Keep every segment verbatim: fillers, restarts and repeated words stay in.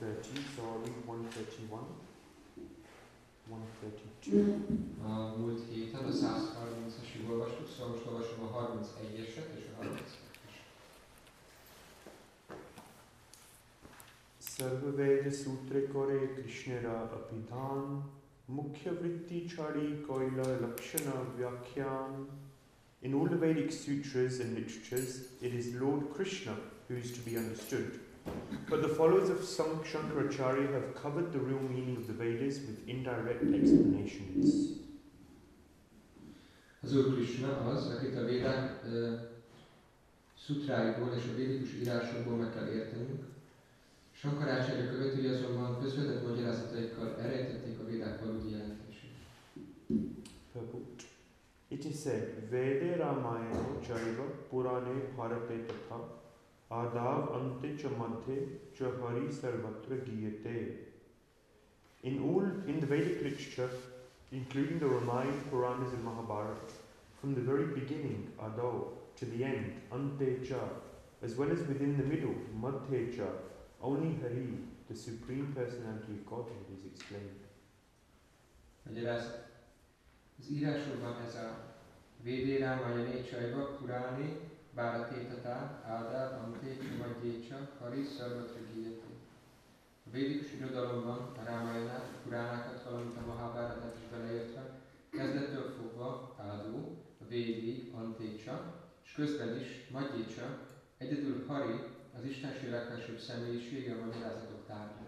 thirty, so I'll read one thirty-one, one thirty-two. A múlt héten a száz harmincasig olvastuk, szóval most olvasom a harmincegyeset és a harminckettőt. Sarvaveda Sutra Kore Krishnara Apidhan Mukhya Vritti Chari Koila Lakshana Vyakhyan. In all the Vedic sutras and literatures, it is Lord Krishna who is to be understood. But the followers of Shankaracharya have covered the real meaning of the Vedas with indirect explanations. Az Úr Krishna az, akit a Védák uh, szutráiból és a védikus írásokból meg kell értenünk. Shankaracharya követői azonban közvetett magyarázataikkal elrejtették a Védák valódi jelentését. Purport. It is said, Vede Ramayana Jaiva Purane Bharate Tatha Adav Ante Cha Madhe Cha Hari Sarvatra Giyate. In all, in the Vedic literature, including the Ramayana, Puranas and Mahabharata, from the very beginning, Adav, to the end, Ante Cha, as well as within the middle, Madhe Cha, only Hari, the Supreme Personality of Godhead, is explained. Magyarázat. Az írásokban ez a Védé Rámájani Csajva, Puráni, Bharate Tatha, Ádáv, Ante, Madhyecha, Hari, Sarvatra Giyate. A védikus irodalomban a Rámájanát, a Puránákat, valamint a Mahabharatát is beleértve, kezdettől fogva Ádó, a Védi, Antécsa, és közben is Madhyecha, egyedül Hari, az Istenség legfelsőbb személyisége a magyarázatok tárgya.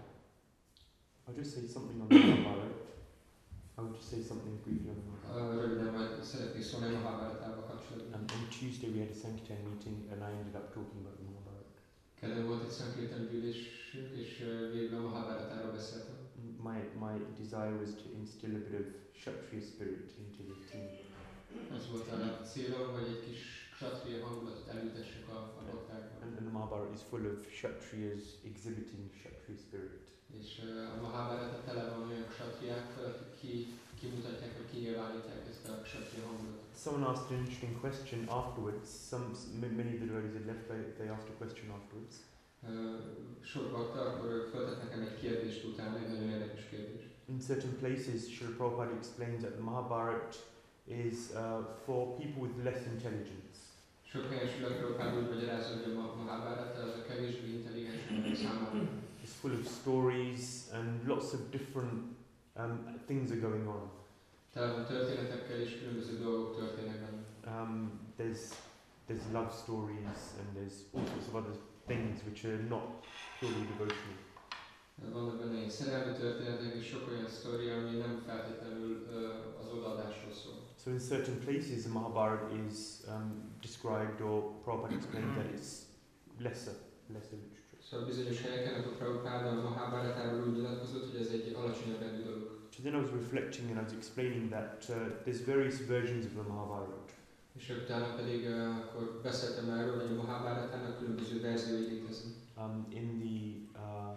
I'll just say something on the Mahabharata. I would just say something briefly on the Mahabharata. Röviden majd szeretnék szólni a Mahabharatával kapcsolatban. Um, on Tuesday we had a Sankirtan meeting and I ended up talking about the Mahabharata. Kedden volt egy Sankirtan gyűlésünk, és végül a Mahabharatáról beszéltem. My, my desire was to instill a bit of Kshatriya spirit into the team. Az volt a célom, hogy egy kis Kshatriya hangulatot elültessek a raktákban. And, and the Mahabharata is full of Kshatriyas exhibiting Kshatriya spirit. És uh, a Mahabharata tele van olyan Kshatriyakkal, akik ki, kimutatják, vagy kinyilvánítják ezt a Kshatriya hangulatot. Someone asked an interesting question afterwards. Some, many of the devotees had left, they, they asked a question afterwards. Uh, sok bakta, akkor ők föltett nekem egy kérdést utána, egy nagyon érdekes kérdés. In certain places, Srila Prabhupada explains that the Mahabharata is uh, for people with less intelligence. Sok helyen Srila Prabhupada úgy magyarázza, hogy a Mahabharata az a kevésbé intelligens emberek számára. It's full of stories and lots of different um, things are going on. Tele van történetekkel és különböző dolgok történnek benne. Um, there's there's love stories and there's all sorts of other things which are not purely devotional. Vannak benne ilyen szerelmi történetek és sok olyan sztori, ami nem feltétlenül uh, az odaadásról szól. So in certain places the Mahabharata is um, described or Prabhupada explained that it's lesser, lesser literature. Szóval bizonyos helyeken a Prabhupada a Mahabharatáról úgy nyilatkozott, hogy ez egy alacsonyabb rendű dolog. So then I was reflecting and I was explaining that uh, there's various versions of the Mahabharata. És utána pedig uh, akkor beszéltem erről, hogy a Mahabharatának különböző verziói léteznek. Um, in the uh,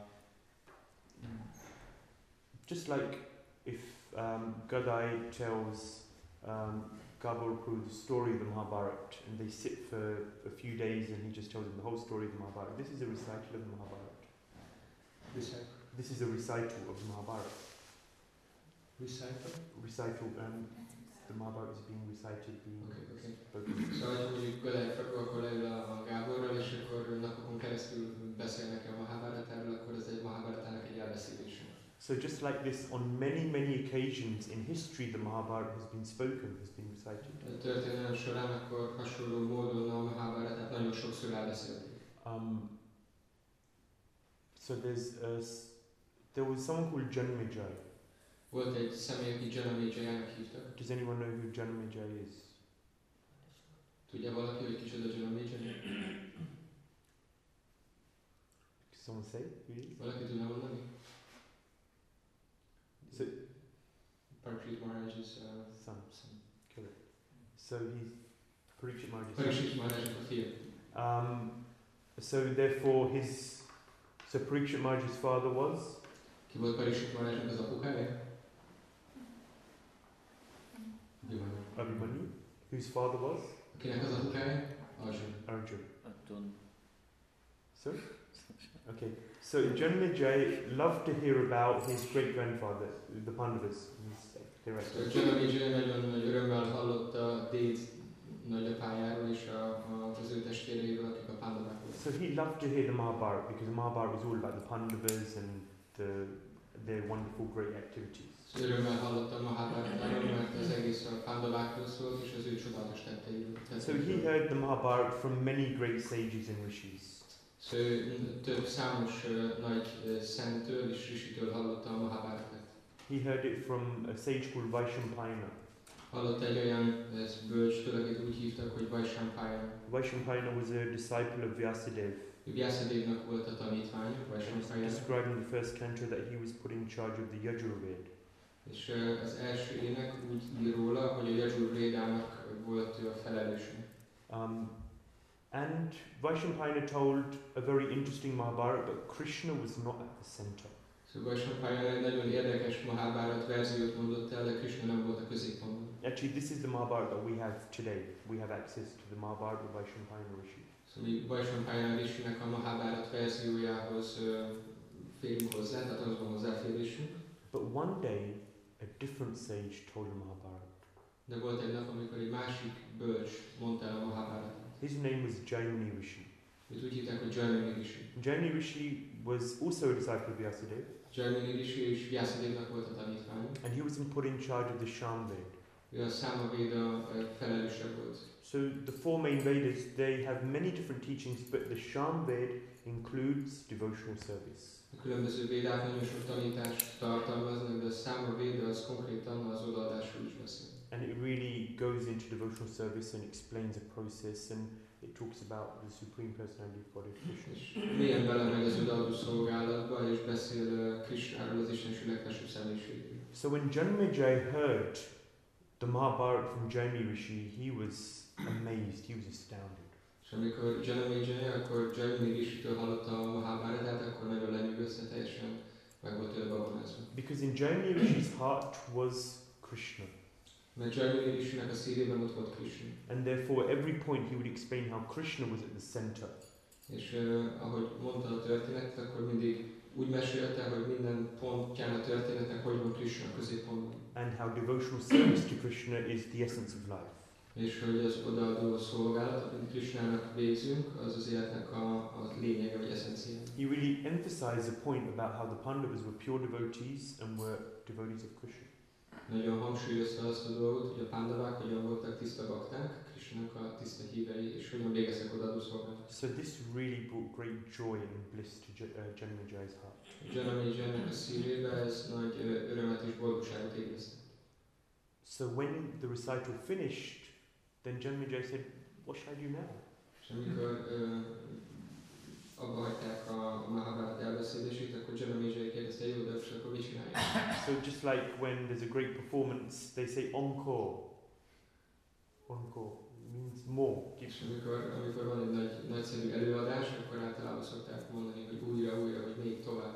just like if um, Gadai tells um, Gabalpur the story of the Mahabharata and they sit for a few days and he just tells them the whole story of the Mahabharata. This is a recital of the Mahabharata. Recital? This is a recital of the Mahabharata. Recital? Recital, um, the Mahabharata is being recited, being okay, okay. spoken. Szóval, hogy mondjuk Gadai akkor leül a Gáborral, és akkor napokon keresztül beszélnek a Mahabharatáról, akkor ez egy Mahabharatának egy elbeszélése. So just like this, on many, many occasions in history, the Mahabharata has been spoken, has been recited. A történelem során akkor hasonló módon a Mahabharatát nagyon sokszor elbeszélték. Um, so there's a, there was someone called Janmejai. Volt egy személy, aki Janamejainak hívtak. Does anyone know who Janmejai is? Tudja valaki, hogy kicsoda Janamejai? Someone say who he is? Valaki tudna mondani? So, Parikshit Maharaj's uh, son. son. Correct. So he's Parikshit Maharaj's Parikshit Maharajnak a fia. Um, so therefore his, so Parikshit Maharaj's father was? Ki volt Parikshit Maharajnak az apukája? Abhimanyu. Abhimanyu. Whose father was? Akinek az apukája? Arjun. Arjun. Arjun. Sorry? Okay, so Janmejay loved to hear about his great grandfather, the Pandavas. He's director. Janamejay nagyon nagy örömmel hallotta Déd nagyapájáról és a, a, az ő testvéreiről, akik a Pandavák voltak. So he loved to hear the Mahabharata because the Mahabharata was all about the Pandavas and the, their wonderful great activities. Örömmel hallottam a Mahabharatáról, mert az egész a Pandavákról szólt, és az ő csodálatos tetteiről. So he heard the Mahabharata from many great sages and rishis. So több számos uh, nagy uh, szenttől és risitől hallotta a Mahabharatát. He heard it from a sage called Vaishampayana. Hallott egy olyan ez bölcstől, akit úgy hívtak, hogy Vaishampayana. Vaishampayana was a disciple of Vyasadeva. Vyasadevnak volt a tanítványa, It's Vaishampayana. described in the first canto that he was put in charge of the Yajurveda. És uh, az első ének úgy ír róla, hogy a Yajurvédának volt ő a felelőse. Um, and Vaishampayana told a very interesting Mahabharata, but Krishna was not at the center. Szóval Vaishampayana egy nagyon érdekes Mahabharat verziót mondott el, de Krishna nem volt a középpontban. Actually, this is the Mahabharata that we have today. We have access to the Mahabharata of Vaishampayana Rishi. Szóval mi Vaishampayana Rishinek a Mahabharat verziójához uh, férünk hozzá, tehát az van hozzáférésünk. But one day, a different sage told the Mahabharata. De volt egy nap, amikor egy másik bölcs mondta el a Mahabharatot. His name was Jaimini Rishi. Őt úgy hívták, hogy Jaimini Rishi. Jaimini Rishi was also a disciple of Vyasadeva, Jaimini Rishi és Vyasadevnak volt a tanítványa. and he was put in charge of the Samveda. Ő a Samaveda felelőse volt. So the four main Vedas, they have many different teachings, but the Samveda includes devotional service. A különböző védák nagyon sok tanítást tartalmaznak, de a Samaveda az konkrétan az odaadásról is beszél. And it really goes into devotional service and explains a process, and it talks about the Supreme Personality of Godhead Krishna. És mélyen belemegy az odaadó szolgálatba, és beszél uh, Krishnáról, az Istenség legfelsőbb személyiségéről. So when Janmejay heard the Mahabharata from Jaimini Rishi, he was amazed, he was astounded. És amikor Janamejay, akkor Jaimini Rishitől hallotta a Mahabharatát, akkor nagyon lenyűgözte, teljesen meg volt tőle babonázva. Because in Jaimini Rishi's heart was Krishna. Mert Jaimini Rishinek a szívében ott volt Krishna. And therefore every point he would explain how Krishna was at the center. És uh, ahogy mondta a történetet, akkor mindig úgy mesélte, hogy minden pontján a történetnek hogy van Krishna a középpontban. And how devotional service to Krishna is the essence of life. És hogy az odaadó szolgálat, amit Krishnának végzünk, az az életnek a, a lényege vagy eszencia. He really emphasized the point about how the Pandavas were pure devotees and were devotees of Krishna. Nagyon hangsúlyozta azt a dolgot, hogy a Pandavák hogyan voltak tiszta bakták, Krishnának a tiszta hívei, és hogyan végeztek odaadó szolgálatot. So this really brought great joy and bliss to J- uh, Janmejay's heart. Janamejaynek a szívébe ez nagy ö, örömet és boldogságot ébresztett. So when the recital finished, then Janmejay said, "What shall I do now?" És amikor ö, abba hagyták a Mahabharat elbeszélését, akkor Janamejay kérdezte, jó, de most akkor mit csinálják? So just like when there's a great performance, they say encore. Encore means more. És amikor, amikor van egy nagy, nagyszerű előadás, akkor általában szokták mondani, hogy újra, újra, vagy még tovább.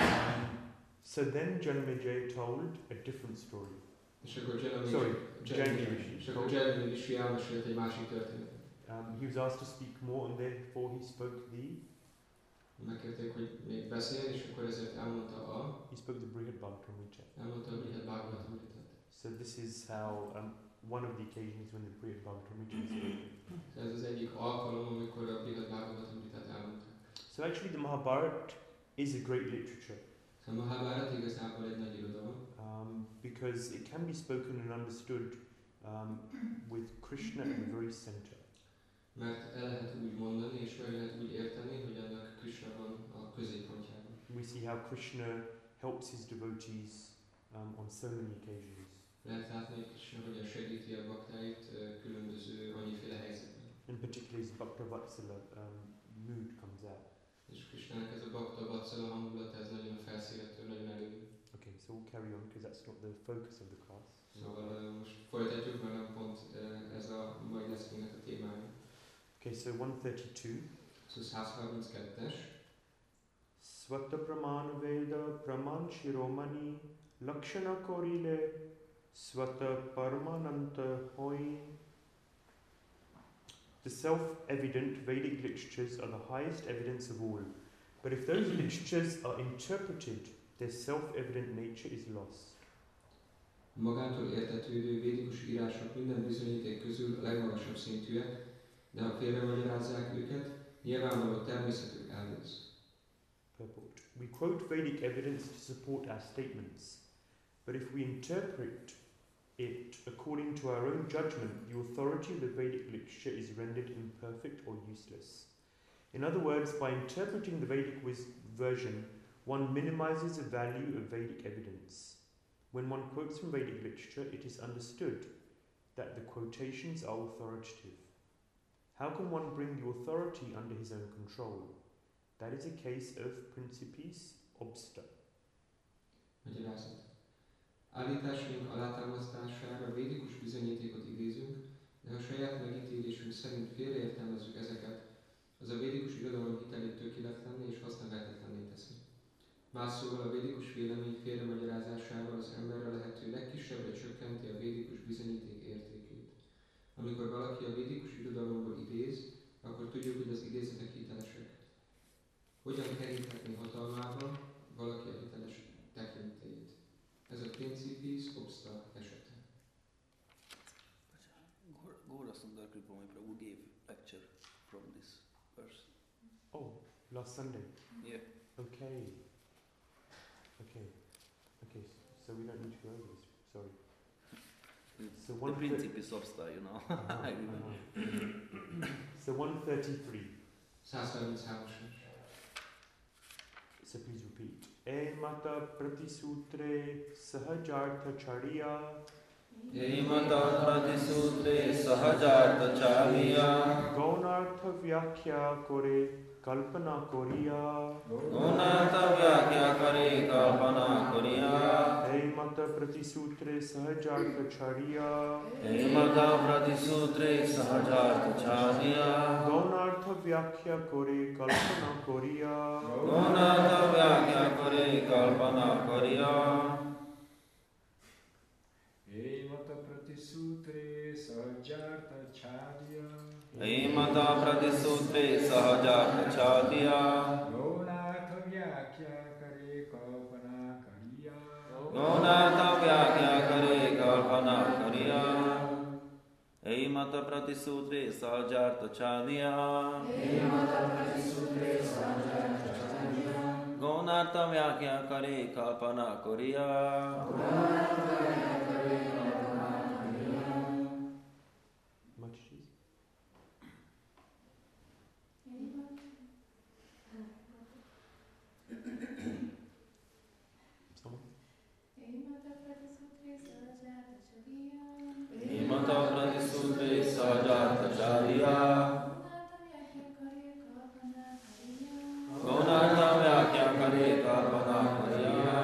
So then Janmejay told a different story. És akkor Janamejay, Sorry, Janamejay, Jaimini és akkor told- Jaimini Rishi elmesélt egy másik történetet. Um, he was asked to speak more, and therefore he spoke the Megkérték, hogy még beszélj, és akkor ezért elmondta a, he spoke the Brihad Bhagavatamrita. elmondta a Brihad Bhagavatamritat. So this is how um, one of the occasions when the Brihad Bhagavatamrita is spoken. Ez az egyik alkalom, amikor a Brihad Bhagavatamritat elmondták. So actually, the Mahabharata is a great literature Szóval a Mahabharat igazából egy nagy irodalom, um, because it can be spoken and understood um, with Krishna at the very center. mert el lehet úgy mondani, és meg lehet úgy érteni, hogy annak Krishna van a középpontjában. We see how Krishna helps his devotees um, on so many occasions. Lehet látni, hogy Krishna hogyan segíti a baktáit ö, különböző annyiféle helyzetben. And particularly his Bhakta Vatsala um, mood comes out. És Krishnának ez a bakta vatsala hangulata, ez nagyon a felszínettől, nagyon előjön. Okay, so we'll carry on because that's not the focus of the class. Szóval ö, most folytatjuk, mert nem pont ö, ez a mai leszkünknek a témája. Okay, so one thirty-two. Szóval száz harminckettes. Svata Pramana Veda Praman Shiromani Lakshana Korile Svata Paramananta Hoi. The self-evident Vedic literatures are the highest evidence of all, But if those literatures are interpreted, their self-evident nature is lost. Magától értetődő védikus írások minden bizonyíték közül a legmagasabb szintűek, de ha félremagyarázzák őket, nyilvánvaló természetük elvész. Purport. We quote Vedic evidence to support our statements, but if we interpret it according to our own judgment, the authority of the Vedic literature is rendered imperfect or useless. In other words, by interpreting the Vedic version, one minimizes the value of Vedic evidence. When one quotes from Vedic literature, it is understood that the quotations are authoritative. How can one bring the authority under his own control? That is a case of principis obsta. Magyarázat. Állításaink alátámasztására védikus bizonyítékot idézünk, de ha saját megítélésünk szerint félreértelmezzük ezeket, az a védikus irodalom hitelét tökéletlenné és hasznavehetetlenné teszi. Más szóval a védikus vélemény félremagyarázásával az ember a lehető legkisebbre csökkenti a védikus bizonyíték értékét. Amikor valaki a védikus irodalomból idéz, akkor tudjuk, hogy az idézetek hitelesek. Hogyan keríthetné hatalmában valaki a hiteles tekintélyét? Ez a principis obsta esete. Gaura Sundar Kripamani Prabhu gave lecture from this verse. Oh, last Sunday? Yeah. Okay. Okay. Okay, so we don't need to go over this. Sorry. It's So the one principle is obsta, you know. Uh-huh, I remember. uh-huh. So one thirty-three. százharminchárom. So please repeat. E mata pratisutre sahajartha chariya. Emata pratisutre sahajartha chariya. Gaunartha vyakhya kore kalpana koriya. Gunartha vyakhya kare kalpana koriya. E mata pratisutre sahajartha chariya. Emata pratisutre sahajartha chariya. Gaunartha vyakhya kore kalpana koriya. Gunartha vyakhya kare kalpana koriya. Emata pratisutre sahajartha chariya. Emata pratisutre sahajartha chariya. Gaunartha vyakhya kare kalpana kariya. Gaunartha vyakhya kare kalpana kariya. Emata pratisutre sahajartha chariya. Gaunartha vyakhya kare kalpana kariya. Much cheese. Someone? Emata pratisutre sahajartha chariya. Gaunartha vyakhya kare kalpana kariya.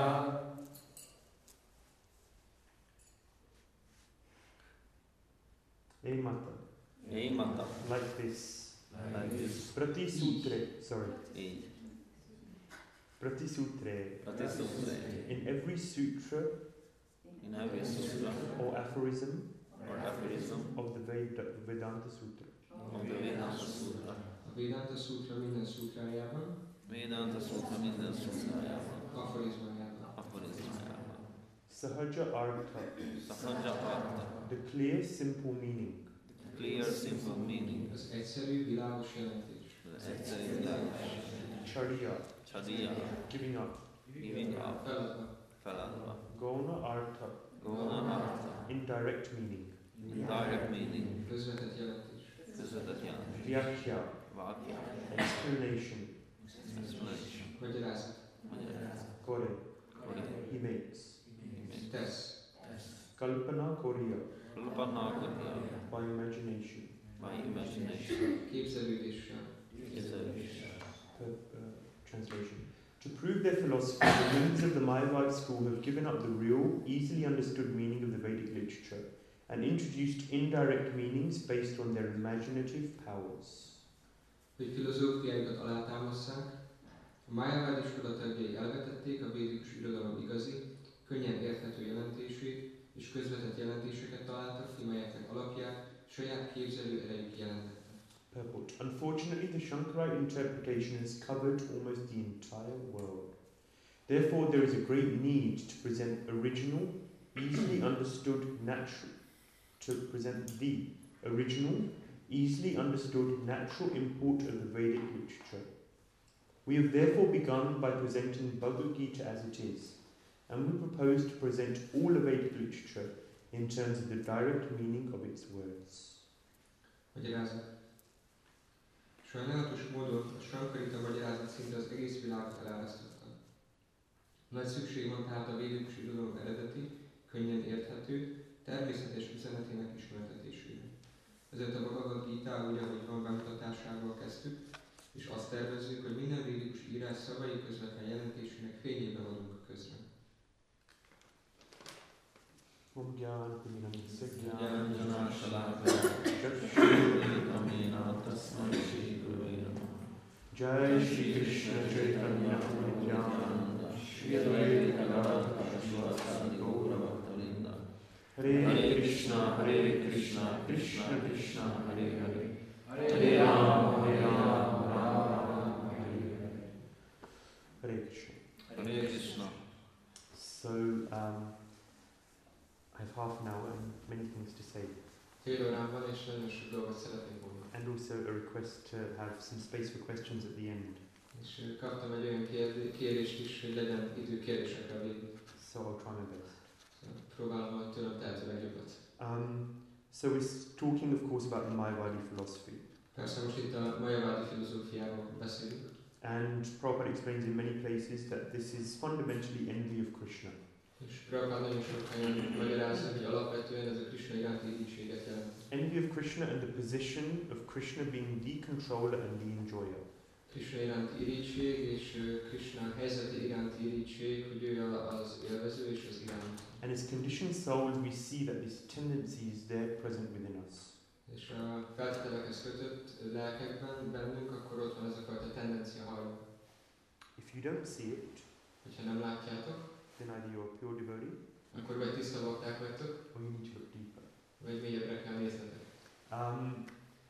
Emata. Emata. Like this. Like this. Prati sutre. Sorry. Így. Prati sutre. Pratisutre. In every sutra In every sutra or aphorism or aphorism of the Ved- Vedanta Sutra. of the Vedanta Sutra. A Vedanta Sutra minden szutrájában, Vedanta Sutra minden sutrájában, aforizmájában. aforizmájában. Sahaja Artha. Sahaja Artha. The clear, simple meaning. Clear, simple meaning. Az egyszerű, világos jelentés. Az egyszerű világos. Chariya. Chadiya. Giving up. Giving up. Feladva. Feladva. Gauna Artha. Guna Artha. Indirect meaning. Indirect meaning. Közvetett jelentés. Közvetett jelentés. Vyakhya. Vakya. Explanation. Explanation. Magyarázat. Magyarázat. Kore. Kori. He makes. Tesz. Kalpana Koriya. Kalpana Koriya. By imagination. By imagination. Képzelődéssel. Képzelés. Per, uh, translation. To prove their philosophy, the members of the Mayavad school have given up the real, easily understood meaning of the Vedic literature and introduced indirect meanings based on their imaginative powers. Hogy filozófiáikat alátámasszák, a Mayavad iskola tagjai elvetették a védikus irodalom igazi, könnyen érthető jelentését, és közvetett jelentéseket találtak ki, melyeknek alapját saját képzelő erejük jelentette. Purport. Unfortunately, the Shankarite interpretation has covered almost the entire world. Therefore, there is a great need to present original, easily understood, natural, to present the original, easily understood, natural import of the Vedic literature. We have therefore begun by presenting Bhagavad Gita as it is, and we propose to present all the Vedic literature in terms of the direct meaning of its words. Magyarázat. Sajnálatos módon a Sankarita magyarázat szinte az egész világot elárasztotta. Nagy szükség van tehát a védikus irodalom eredeti, könnyen érthető, természetes üzenetének ismertetésére. Ezért a Bhagavad Gita úgy, ahogy van bemutatásával kezdtük, és azt tervezzük, hogy minden védikus írás szavai közvetlen jelentésének fényében adunk közre. Om Gyan Puninam Jnana Sagyyan Shalakaya Amena Tasmai Shri Gurave Namaha. Jai Shri Krishna Chaitanya Nityananda Shri Advaita Gadadhara Srivastava Gaura Bhaktavinda. Hare Krishna Hare Krishna Krishna Krishna Hare Hare Hare Rama Hare Rama Rama Rama Hare Hare. Hare Krishna. Hare Krishna. So, um, I have half an hour and many things to say. Fél órán van, és nagyon sok dolgot szeretnék mondani. And also a request to have some space for questions at the end. És ö, kaptam egy olyan kérdé- kérést is, hogy legyen idő kérdésekre a végén. So I'll try my best. Szóval próbálom a tőlem tehető legjobbat. Um, so we're s- talking, of course, about the Mayavadi philosophy. Persze most itt a majavádi filozófiáról beszélünk, And Prabhupada explains in many places that this is fundamentally envy of Krishna. és Prabhupád nagyon sok helyen magyarázza, hogy alapvetően ez a Krishna iránti irítséget jelent. Envy of Krishna and the position of Krishna being the controller and the enjoyer. Krishna iránti irítség és ö, Krishna helyzete iránti irítség, hogy ő a- az élvező és az iránt. And as conditioned souls, we see that this tendency is there present within us. És a feltételekhez kötött lelkekben, bennünk, akkor ott van ez a fajta tendencia hajló. If you don't see it, Hogyha nem látjátok, then either you're a pure devotee akkor vagy tiszta bakták vagytok, or you need to look deeper. vagy mélyebbre kell néznetek. Um,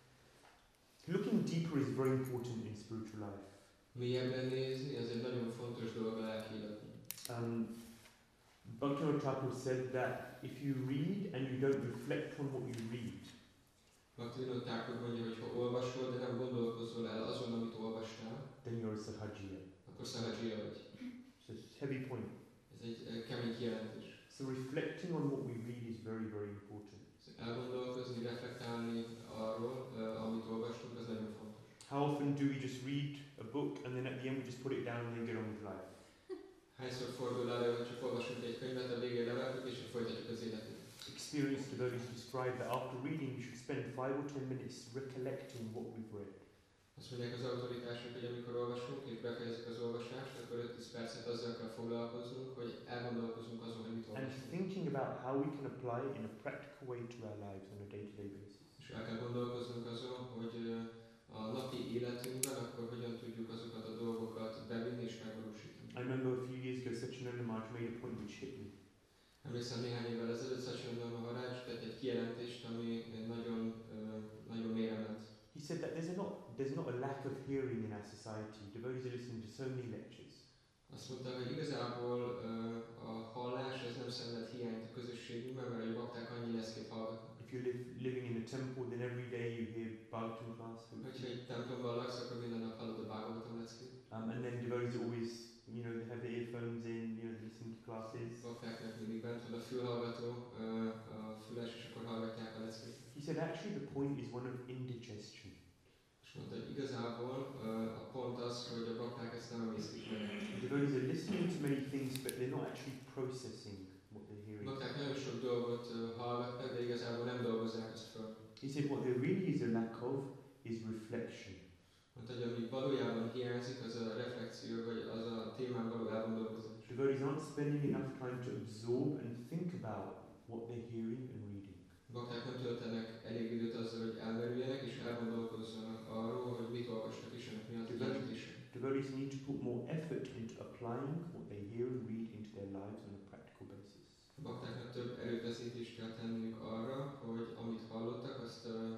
looking deeper is very important in spiritual life. Mélyebbre nézni, ez egy nagyon fontos dolog a lelki életben. Um, Bhaktivinoda Thakur said that if you read and you don't reflect on what you read, Bhaktivinoda Thakur mondja, hogy ha olvasol, de nem gondolkozol el azon, amit olvastál, then you're a sahajiya. akkor szahadzsiya vagy. So it's a heavy point. Ez egy eh, kemény kijelentés. So reflecting on what we read is very, very important. Elgondolkozni, reflektálni arról, eh, amit olvastunk, az nagyon fontos. How often do we just read a book and then at the end we just put it down and then get on with life? Hányszor fordul elő, hogy csak olvasunk egy könyvet, a végén levettük, és így folytatjuk az életet. Experienced devotees describe that after reading you should spend five or ten minutes recollecting what we've read. Azt mondják az autoritások, hogy amikor olvasunk, és befejezzük az olvasást, akkor öt-tíz percet azzal kell foglalkoznunk, hogy elgondolkozunk azon, hogy mit And olvasunk. thinking about how we can apply it in a practical way to our lives on a day-to-day basis. És el kell gondolkoznunk azon, hogy ö, a napi életünkben akkor hogyan tudjuk azokat a dolgokat bevinni és megvalósítani. I remember a few years ago Satchidananda Maharaj made a point which hit me. Emlékszem néhány évvel ezelőtt Satchidananda Maharaj tett egy kijelentést, ami nagyon, ö, nagyon mélyre ment. He said that there's a not there's not a lack of hearing in our society. Devotees are listening to so many lectures. Azt mondta, hogy igazából ö, a hallás ez nem szenved hiányt a közösségünkben, mert a bakták annyi leszkét hallgatnak. If you live living in a temple, then every day you hear Bhagavatam class. Hogyha egy templomban laksz, akkor minden nap hallod a Bhagavatam leckét. Um, and then devotees always, you know, they have their earphones in, you know, they listen to classes. Baktáknak mindig bent van a fülhallgató, ö, a füles, és akkor hallgatják a leckét. He said actually the point is one of indigestion. És mondta, hogy igazából ö, a pont az, hogy a bakták ezt nem emésztik meg. Devotees are listening to many things, but they're not actually processing what they're A hearing. bakták nagyon sok dolgot ö, hallgatnak, de igazából nem dolgozzák ezt föl. He said what there really is a lack of is reflection. Mondta, hogy ami valójában hiányzik, az a reflexió, vagy az a témán való elgondolkozás. Devotees aren't spending enough time to absorb and think about what they're hearing and reading. A bakták nem töltenek elég időt azzal, hogy elmerüljenek és elgondolkozzanak arról, hogy mit olvastak és ennek mi az jelentése. Devotees need to put more effort into applying what they hear and read into their lives on a practical basis. A baktáknak több erőfeszítést kell tenniük arra, hogy amit hallottak, azt uh,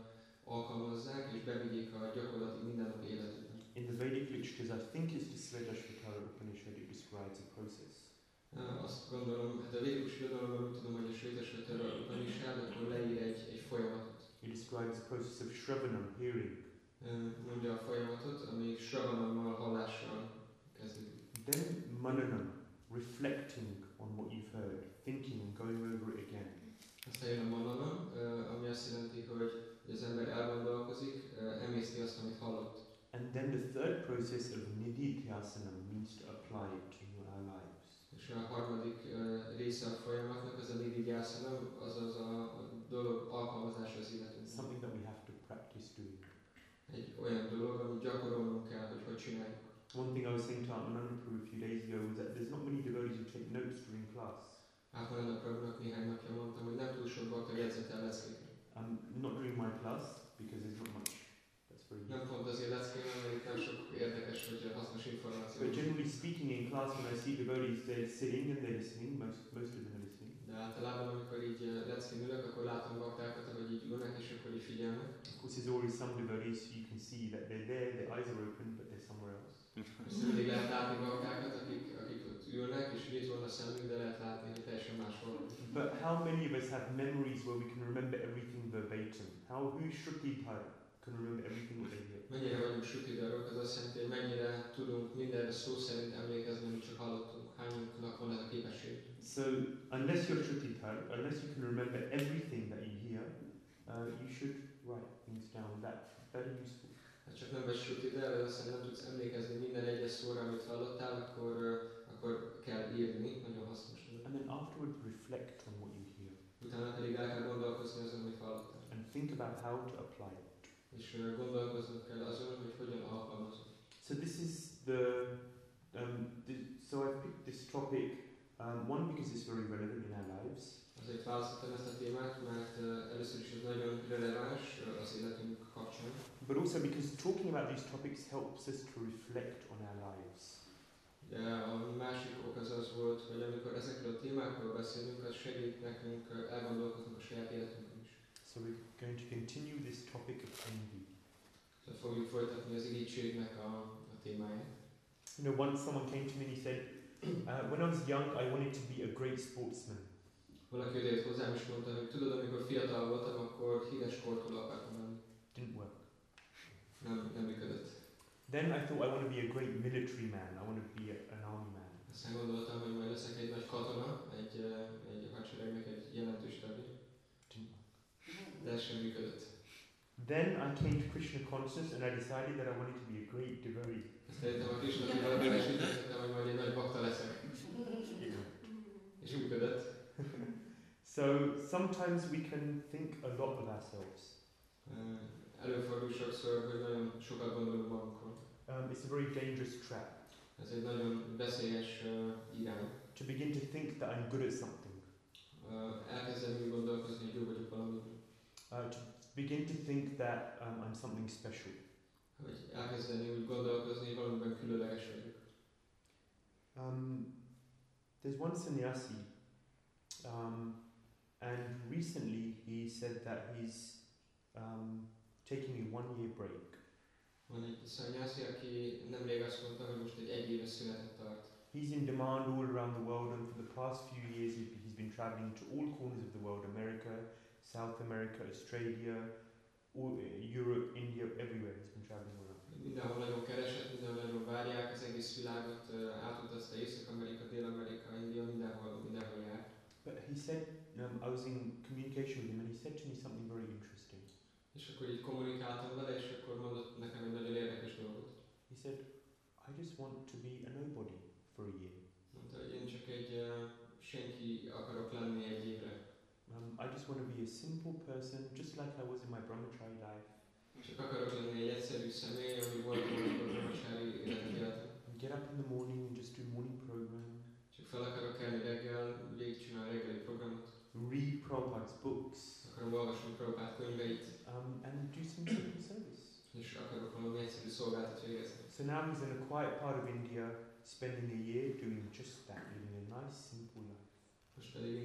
alkalmazzák és bevigyék a gyakorlati mindennapi életükbe. In the Vedic literatures, I think it's the Svetashvatara Upanishad, it describes a process. Uh, azt gondolom, hát a védikus irodalomban úgy tudom, hogy a Svetashvatara Upanishad akkor leír egy, egy folyamatot. It describes the process of Shravanam, hearing. Uh, mondja a folyamatot, ami Shravanammal, hallással kezdődik. Then Mananam, reflecting on what you've heard, thinking and going over it again. Aztán jön a Mananam, uh, ami azt jelenti, hogy az ember elgondolkozik, uh, emészti azt, amit hallott. And then the third process of Nididhyasanam means to apply it to our lives. És a harmadik uh, része a folyamatnak az a nididhyasana, azaz a, a dolog alkalmazása az életünkben. Something that we have to practice doing. Egy olyan dolog, amit gyakorolnunk kell, hogy hogy csináljuk. One thing I was saying to Atmanandaprabhu a few days ago was that there's not many devotees who take notes during class. Atmanandaprabhunak néhány napja mondtam, hogy nem túl sok bakta jegyzetel leckéken. Um, not during my class, because there's not much. That's very Nem pont azért leckében, mert itt nem sok érdekes vagy hasznos információ. But generally speaking, in class, when I see devotees, they're sitting and they're listening. Most, most of them are listening. De általában, amikor így leckén ülök, akkor látom baktákat, hogy így ülnek, és akkor így figyelnek. Of course, there's always some devotees you can see that they're there, their eyes are open, but they're somewhere else. És mindig lehet látni baktákat, akik, akik ott ülnek, és itt van a szemük, de lehet látni, hogy teljesen máshol. But how many of us have memories where we can remember everything verbatim? How who Shrutidhar can remember everything what they hear? Mennyire vagyunk sutidarok, az azt jelenti, hogy mennyire tudunk mindenre szó szerint emlékezni, amit csak hallottunk. Hányunknak van ez a képesség? So, unless you're Shrutidhar, unless you can remember everything that you hear, uh, you should write things down. That's very useful. Ha csak nem vagy sutidar, az azt jelenti, nem tudsz emlékezni minden egyes szóra, amit hallottál, akkor, akkor kell írni, nagyon hasznos. And then afterwards reflect on what you hear. Utána pedig el kell gondolkozni azon, amit hallottál. And think about how to apply it. És gondolkoznunk kell azon, hogy hogyan alkalmazunk. So this is the, um, the so I picked this topic, um, one because it's very relevant in our lives. Azért választottam ezt a témát, mert uh, először is ez nagyon releváns uh, az életünk kapcsán. But also because talking about these topics helps us to reflect on our lives. De a másik ok az az volt, hogy amikor ezekről a témákról beszélünk, az segít nekünk uh, elgondolkoznunk a saját életünkön is. So we're going to continue this topic of envy. Tehát fogjuk folytatni az irigységnek a, a témáját. You know, once someone came to me and he said, uh, when I was young, I wanted to be a great sportsman. Valaki odajött hozzám és mondta, hogy tudod, amikor fiatal voltam, akkor híres sportoló akartam lenni. Didn't work. Nem, nem működött. Then I thought I want to be a great military man. I want to be a, an army man. Aztán gondoltam, hogy majd leszek egy nagy katona, egy, uh, egy hadseregnek egy jelentős tagja. Didn't work. De ez sem működött. Then I came to Krishna consciousness and I decided that I wanted to be a great devotee. Aztán jöttem a Krishna tudatba, és úgy döntöttem, hogy majd egy nagy bakta leszek. És működött. So sometimes we can think a lot of ourselves. Előfordul sokszor, hogy nagyon sokat gondolunk magunkról. Um, it's a very dangerous trap. Ez egy nagyon veszélyes uh, irány. To begin to think that I'm good at something. Uh, elkezdeni úgy gondolkozni, hogy jó vagyok valamiben. Uh, to begin to think that um, I'm something special. Hogy elkezdeni úgy gondolkozni, hogy valamiben különleges vagyok. Um, there's one sannyasi, um, and recently he said that he's um, taking a one-year break. Van egy szanyászi, aki nemrég azt mondta, hogy most egy egyéves szünetet tart. He's in demand all around the world, and for the past few years he- he's been traveling to all corners of the world: America, South America, Australia, all, uh, Europe, India, everywhere. He's been traveling around. Mindenhol nagyon keresett, mindenhol nagyon várják az egész világot, uh, átutazta Észak-Amerika, Dél-Amerika, India, mindenhol, mindenhol járt. But he said, um, I was in communication with him, and he said to me something very interesting. És akkor így kommunikáltam vele, és akkor mondott nekem egy nagyon érdekes dolgot. He said, I just want to be a nobody for a year. Mondta, hogy én csak egy uh, senki akarok lenni egy évre. Um, I just want to be a simple person, just like I was in my brahmachari life. Csak akarok lenni egy egyszerű személy, ami volt a brahmachari életet éltem. Get up in the morning and just do morning program. Csak fel akarok kelni reggel, végigcsinálni a reggeli programot. Read Prabhupada's books. Akarom olvasni Prabhupád könyveit, Um, and do some simple service. és akarok valami egyszerű szolgáltat végezni. So now he's in a quiet part of India, spending a year doing just that, living a nice, simple life. Most pedig Indiának egy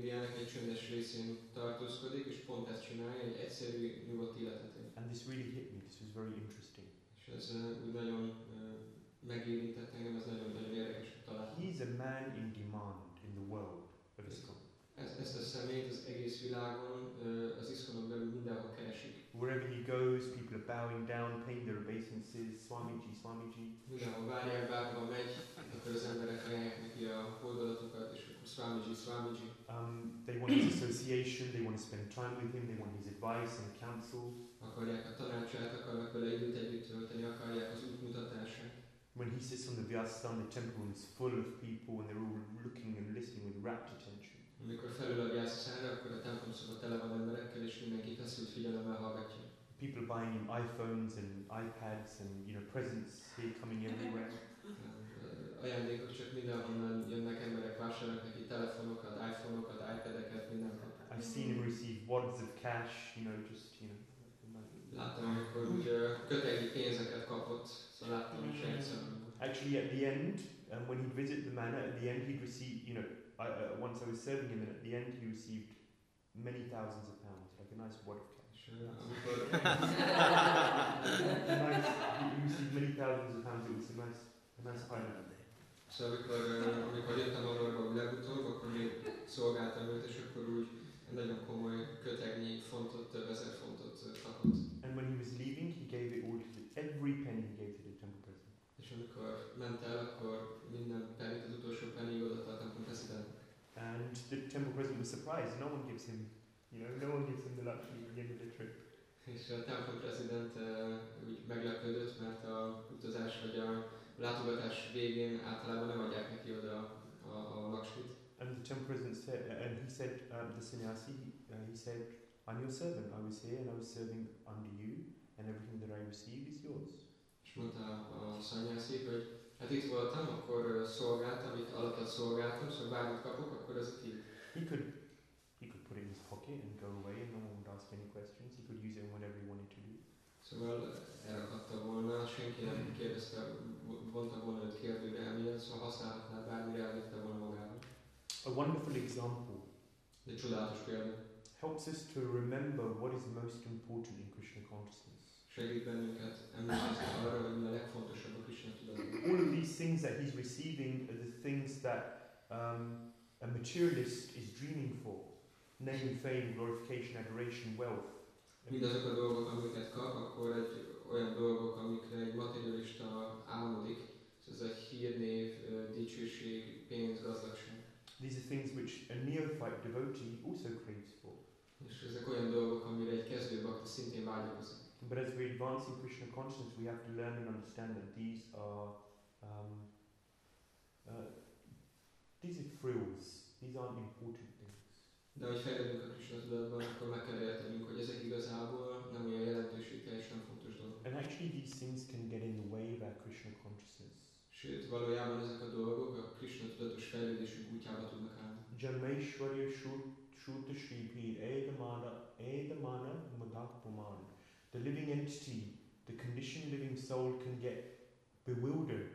egy csöndes részén tartózkodik, és pont ezt csinálja, egy egyszerű, nyugodt életet él. And this really hit me. This was very interesting. És ez uh, úgy nagyon uh, megérintett engem, ez nagyon-nagyon érdekes találtam. He's a man in demand in the world of ISKCON. Ez, ezt a személyt az egész világon, uh, az ISKCON-on belül mindenhol keresik. Wherever he goes, people are bowing down, paying their obeisances, Swamiji, Swamiji. Mindenhol várják, bárhova megy, akkor az emberek ajánlják neki a hódolatokat, és akkor Swamiji, Swamiji. Um, they want his association, they want to spend time with him, they want his advice and counsel. Akarják a tanácsát, akarnak vele időt együtt tölteni, akarják az útmutatását. When he sits on the Vyasasthana, the temple room is full of people and they're all looking and listening with rapt attention. Amikor felül a Vyasasthana, akkor a templom szoba tele van emberekkel, és mindenki feszült figyelemmel hallgatja. People are buying him iPhones and iPads and you know presents here coming everywhere. Ajándékok csak mindenhonnan jönnek, emberek vásárolnak neki telefonokat, iPhone-okat, iPad-eket, mindenhol. I've seen him receive wads of cash, you know, just you know. Láttam, amikor úgy kötegnyi pénzeket kapott, szóval láttam, hogy segítszer. Actually, at the end, um, when he'd visit the manor, at the end he'd receive, you know, I, uh, once I was serving him, and at the end he received many thousands of pounds, like a nice wad of cash. Amikor nice, he received many thousands of pounds. It was a nice, a nice payment. Szóval amikor, amikor jöttem a Lordba legutóbb, akkor még szolgáltam őt, és akkor úgy nagyon komoly kötegnyi fontot, több ezer fontot kapott. And when he was leaving, he gave it all to the, every penny he gave to the temple president. És amikor ment el, akkor minden pennyt, az utolsó penny odaadta a templom president. And the temple president was surprised. No one gives him, you know, no one gives him the luxury at the end of the trip. És a templom president uh, úgy meglepődött, mert a utazás vagy a látogatás végén általában nem adják neki oda a, a laksmit. And the temple president said, uh, and he said, um, the sannyasi, uh, he said, I'm your servant. I was here and I was serving under you, and everything that I received is yours. És mondta a sannyasi, hogy hát itt voltam, akkor szolgáltam, itt alattad szolgáltam, szóval bármit kapok, akkor az a tiéd. He could, he could put it in his pocket and go away, and no one would ask any questions. He could use it whenever he wanted to do. Szóval elrakadta volna, senki nem kérdezte, vonta volna őt kérdőre emiatt, szóval használhatná, bármire elvitte volna magával. A wonderful example De csodálatos példa. helps us to remember what is most important in Krishna consciousness. Segít bennünket emlékezni arra, hogy mi a legfontosabb a Krishna tudatban. All of these things that he's receiving are the things that um, a materialist is dreaming for. Name, fame, glorification, adoration, wealth. Mindazok a dolgok, amiket kap, akkor egy olyan dolgok, amikre egy materialista álmodik. Ez a hírnév, dicsőség, pénz, gazdagság. These are things which a neophyte devotee also craves for. És ezek olyan dolgok, amire egy kezdő bakta szintén vágyakozik. But as we advance in Krishna consciousness, we have to learn and understand that these are um, uh, these are frills. These aren't important things. De hogy fejlődünk a Krishna tudatban, akkor meg kell értenünk, hogy ezek igazából nem olyan jelentőséggel és nem fontos dolgok. And actually, these things can get in the way of our Krishna consciousness. Sőt, valójában ezek a dolgok a Krishna tudatos fejlődésünk útjába tudnak állni. Janmeshwarya Shuddha Shripir Edamana Edamana Madhapumana. The living entity, the conditioned living soul can get bewildered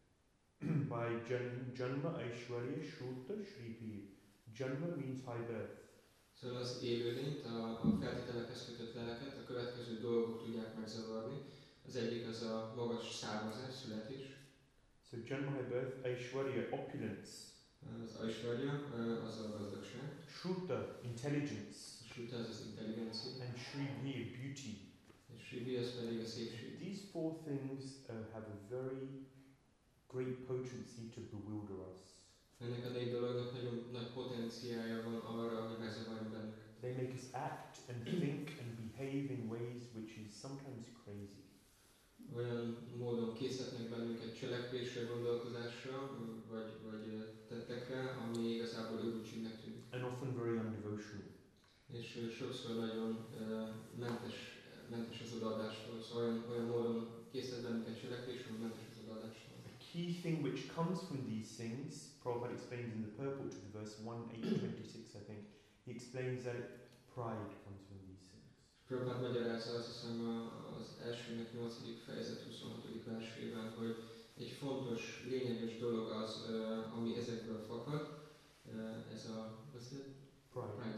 by jan, Janma Aishwarya Shuddha Shripir. Janma means high birth. Szóval az élőlényt, a, a feltételekhez kötött lelket, a következő dolgok tudják megzavarni. Az egyik az a magas származás, születés. So Janma high birth, Aishwarya opulence. Az Aishwarya, az a gazdagság. Shruta intelligence. Shruta az az intelligencia. And Shribhir beauty. És Shribi az pedig a szépség. These four things uh, have a very great potency to bewilder us. Ennek a négy dolognak nagyon nagy potenciája van arra, hogy megzavarjon bennünket. They make us act and think and behave in ways which is sometimes crazy. Olyan módon készítnek bennünket cselekvésre, gondolkozásra, vagy, vagy tettekre, ami igazából őrültségnek tűnik. And often very undevotional. És uh, sokszor nagyon uh, mentes, mentes az odaadástól, szóval olyan, olyan módon készít bennünket cselekvésre, hogy mentes az odaadástól. A key thing which comes from these things, Prabhupada explains in the purport to the verse one eight twenty-six, I think, he explains that pride comes from these things. Prabhupada magyarázza, azt hiszem az elsőnek nyolcadik fejezet huszonhatodik versében, hogy egy fontos, lényeges dolog az, uh, ami ezekből fakad, uh, ez a, what's it? Pride. Pride.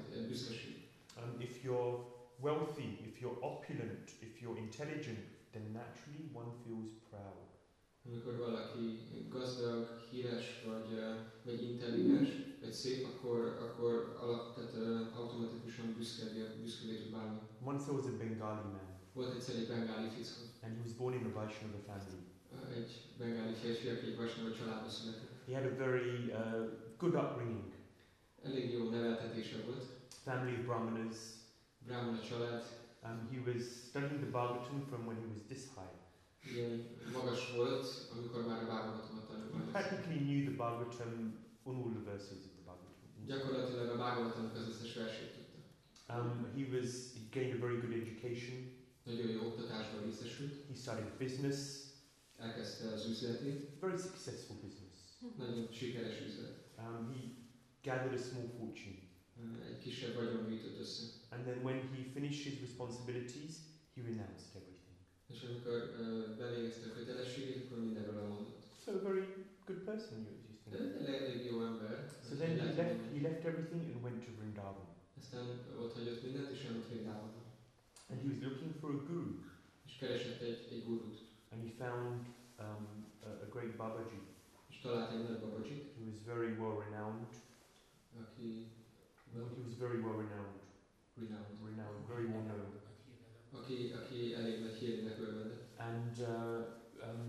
wealthy, if you're opulent, if you're intelligent, then naturally one feels proud. Amikor valaki gazdag, híres, vagy, ö, vagy intelligens, vagy szép, akkor, akkor alap, tehát, ö, automatikusan büszke, büszke tud válni. Once there was a Bengali man, Volt egyszer egy bengáli fickó, and he was born in a Vaishnava family. egy bengáli férfi, aki egy Vaishnava családba született. He had a very uh, good upbringing. Elég jó neveltetése volt. Family of Brahmanas. Brahmana család, Um, he was studying the Bhagavatam from when he was this high. ilyen magas volt, amikor már a Bhagavatamot He tanult. practically knew the Bhagavatam, all the verses of the Bhagavatam. Gyakorlatilag a Bhagavatamnak az összes versét tudta. Um, he was he gained a very good education. Nagyon jó oktatásban részesült. He started business, Elkezdte az üzletét. very successful business. Nagyon sikeres üzlet. Um, he gathered a small fortune, Egy kisebb vagyon gyűjtött össze. and then when he finished his responsibilities, he renounced everything. És amikor uh, bevégezte a kötelességét, akkor mindenről lemondott. So a very good person, you, you De think. elég, elég jó ember. So then he left, he left everything and went to Vrindavan. Aztán ott hagyott mindent, és elment Vrindában. And he was looking for a guru, És keresett egy, egy gurút. and he found um, a, a great Babaji. És talált egy nagy babacsit, He was very well renowned. aki He was very well renowned, renowned. renowned, very well known, Aki, aki elég nagy hírnek örvendett. and uh, um,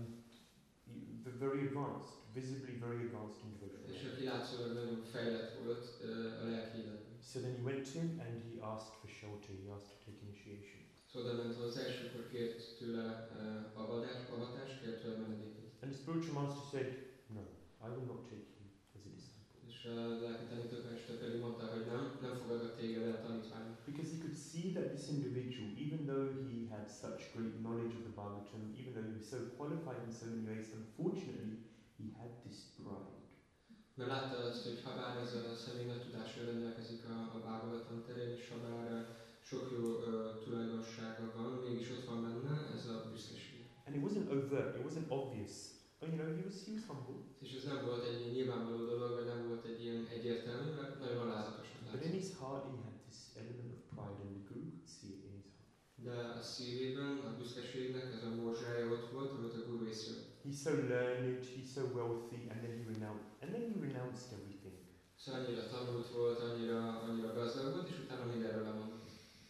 he- very advanced, visibly very advanced in devotion. És aki látszólag nagyon fejlett volt uh, a lelki életben. So then he went to him and he asked for shelter. He asked to take initiation. Szóval oda ment hozzá, és akkor kért tőle uh, avatást, avatást, kért tőle menedéket. And the spiritual master said, "No, I will not take you as a disciple." És a lelki tanítómester pedig mondta, hogy nem, nem fogadok téged el tanítványnak. Because he could see that this individual, even though he had such great knowledge of the Bhagavatam, even though he was so qualified in so many ways, unfortunately, he had this pride. Mert látta azt, hogy ha bár ezzel a személy nagy tudással rendelkezik a, a Bhagavatam terén, és ha bár uh, sok jó uh, tulajdonsága van, mégis ott van benne ez a büszkeség. And it wasn't overt, it wasn't obvious. Oh, you know, he was, he was humble. És ez nem volt egy ilyen nyilvánvaló dolog, vagy nem volt egy ilyen egyértelmű, mert nagyon alázatosan But in látszott. his heart, he had this element of pride, and the guru could see it in his heart. De a szívében, a büszkeségnek ez a morzsája ott volt, amit a guru észrevett. He's so learned, he's so wealthy, and then he renounced, and then he renounced everything. Szóval annyira tanult volt, annyira, annyira gazdag volt, és utána mindenről lemondott.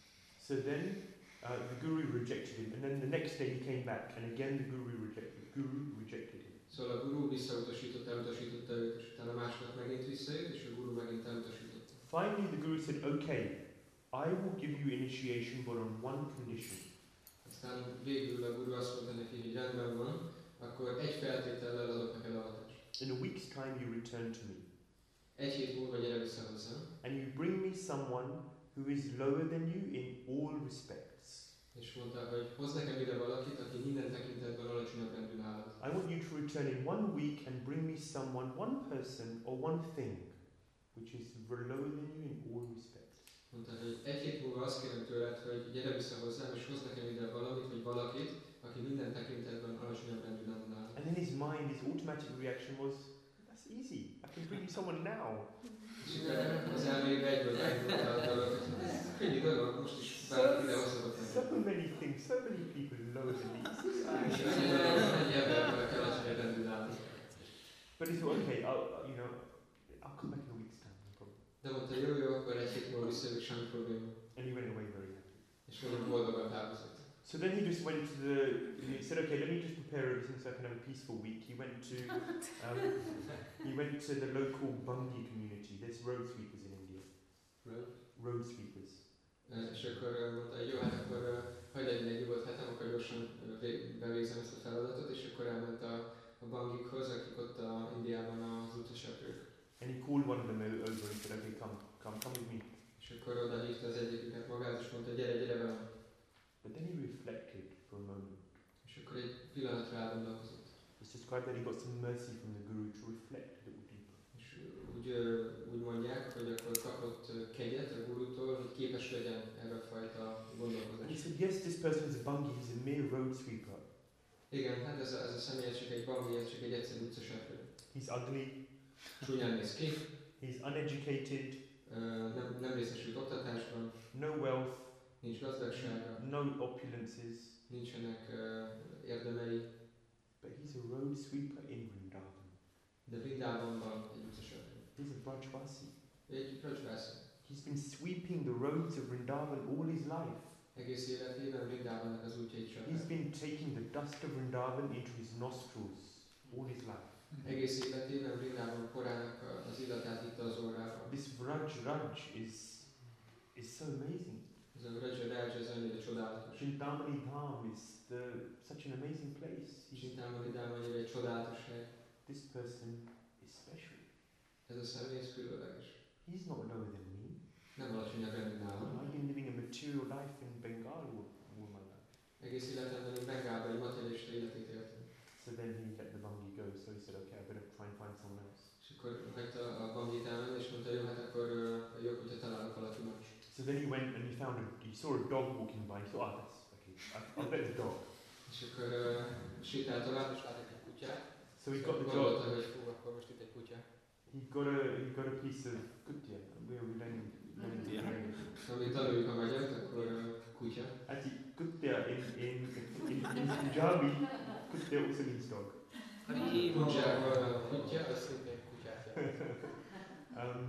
So then uh, the guru rejected him, and then the next day he came back, and again the guru rejected. Guru rejected him. Szóval a guru visszautasította, elutasította őt, és utána másnap megint visszajött, és a guru megint elutasította. Finally, the guru said, "Okay, I will give you initiation, but on one condition." Aztán végül a guru azt mondta neki, hogy rendben van, akkor egy feltétellel adok neked avatást. In a week's time, you return to me, Egy hét múlva gyere vissza hozzám, and you bring me someone who is lower than you in all respects. és mondta, hogy hozz nekem ide valakit, aki minden tekintetben alacsonyabb rendű nálad. I want you to return in one week and bring me someone, one person or one thing, which is lower than you in all respects. Mondta, hogy egy hét múlva azt kérem tőled, hogy gyere vissza hozzám, és hozz nekem ide valamit, vagy valakit, aki minden tekintetben alacsonyabb rendű nálad. And in his mind, his automatic reaction was, "That's easy. I can bring you someone now." És utána az elmébe egyből megmondta a dolog, hogy könnyű dolog, most is bárki ide hozhatok nekem. So many things, so many people lower than me. És annyi annyi ember van, aki alacsonyabb rendű nálad. But he said, "Okay, I'll, you know, I'll come back in a week's time, no problem." De mondta, jó, jó, akkor egy hét múlva visszajövök, semmi probléma. And he went away very happy. És nagyon boldogan távozott. So then he just went to the, he said, "Okay, let me just prepare everything so I can have a peaceful week." He went to, um, he went to the local Bungi community. There's road sweepers in India. Road? Road sweepers. És akkor uh, mondta, hogy jó, hát akkor uh, hagyd legyen egy nyugodt hetem, akkor gyorsan uh, vég- bevégzem ezt a feladatot, és akkor elment a, a bangikhoz, akik ott a Indiában az utasapők. And he called one of them o- over and said, "Okay, come, come, come with me." És akkor oda hívta az egyiküket magát, és mondta, gyere, gyere velem. But then he reflected for a moment. És akkor egy pillanatra elgondolkozott. It's described that he got some mercy from the guru to reflect a little deeper. És úgy, uh, úgy mondják, hogy akkor kapott uh, kegyet a gurútól, hogy képes legyen erre a fajta And he gondolkozásra. said, "Yes, this person is a bungi. He's a mere road sweeper. Igen, hát ez a, ez a személy csak egy bangi, ez csak egy egyszerű utcasapő. He's ugly. Csúnyán néz ki, He's uneducated. uh, nem, nem részesült oktatásban, No wealth. nincs gazdagsága, no opulences, nincsenek uh, érdemei, but he's a road sweeper in Vrindavan. de Vrindávonban egy utasörő. He's a Brajvasi. Egy Brajvasi. He's been sweeping the roads of Vrindavan all his life. Egész életében Vrindávonnak az útjait He's csapják. been taking the dust of Vrindavan into his nostrils all his life. Egész életében Vrindávon porának az illatát itta az orrába. This Vraj Raj is, is so amazing. Ez a Vraja Raj, ez annyira csodálatos. Chintamani Dham is the, such an amazing place. He's, Csintámani Dham annyira egy csodálatos hely. this person is special. Ez a személyes különleges. He's not lower than me. Nem alacsonyabb rendű nálam. I've been living a material life in Bengal all, all my life. Egész életemben én Bengálban egy materialista életét éltem. So then he let the bungee go, so he said, okay, I better try and find someone else. És akkor hagyta a bangit elmenni, és mondta, jó, hát akkor uh, jobb, hogyha találok valaki más. So then he went and he found a, he saw a dog walking by. He thought, oh, that's okay. I- I'll bet the dog. És akkor uh, sétált tovább, és látott egy kutyát. So he got the Gondolta, dog. hogy fú, akkor most itt egy kutya. He got a he got a piece of kutya. We are learning. learning Yeah. learning. Amint tanuljuk a magyart, akkor uh, kutya. Actually, kutya in in in, in Punjabi, kutya also means dog. Punjabban kutya, az szintén kutyát jelent. Um,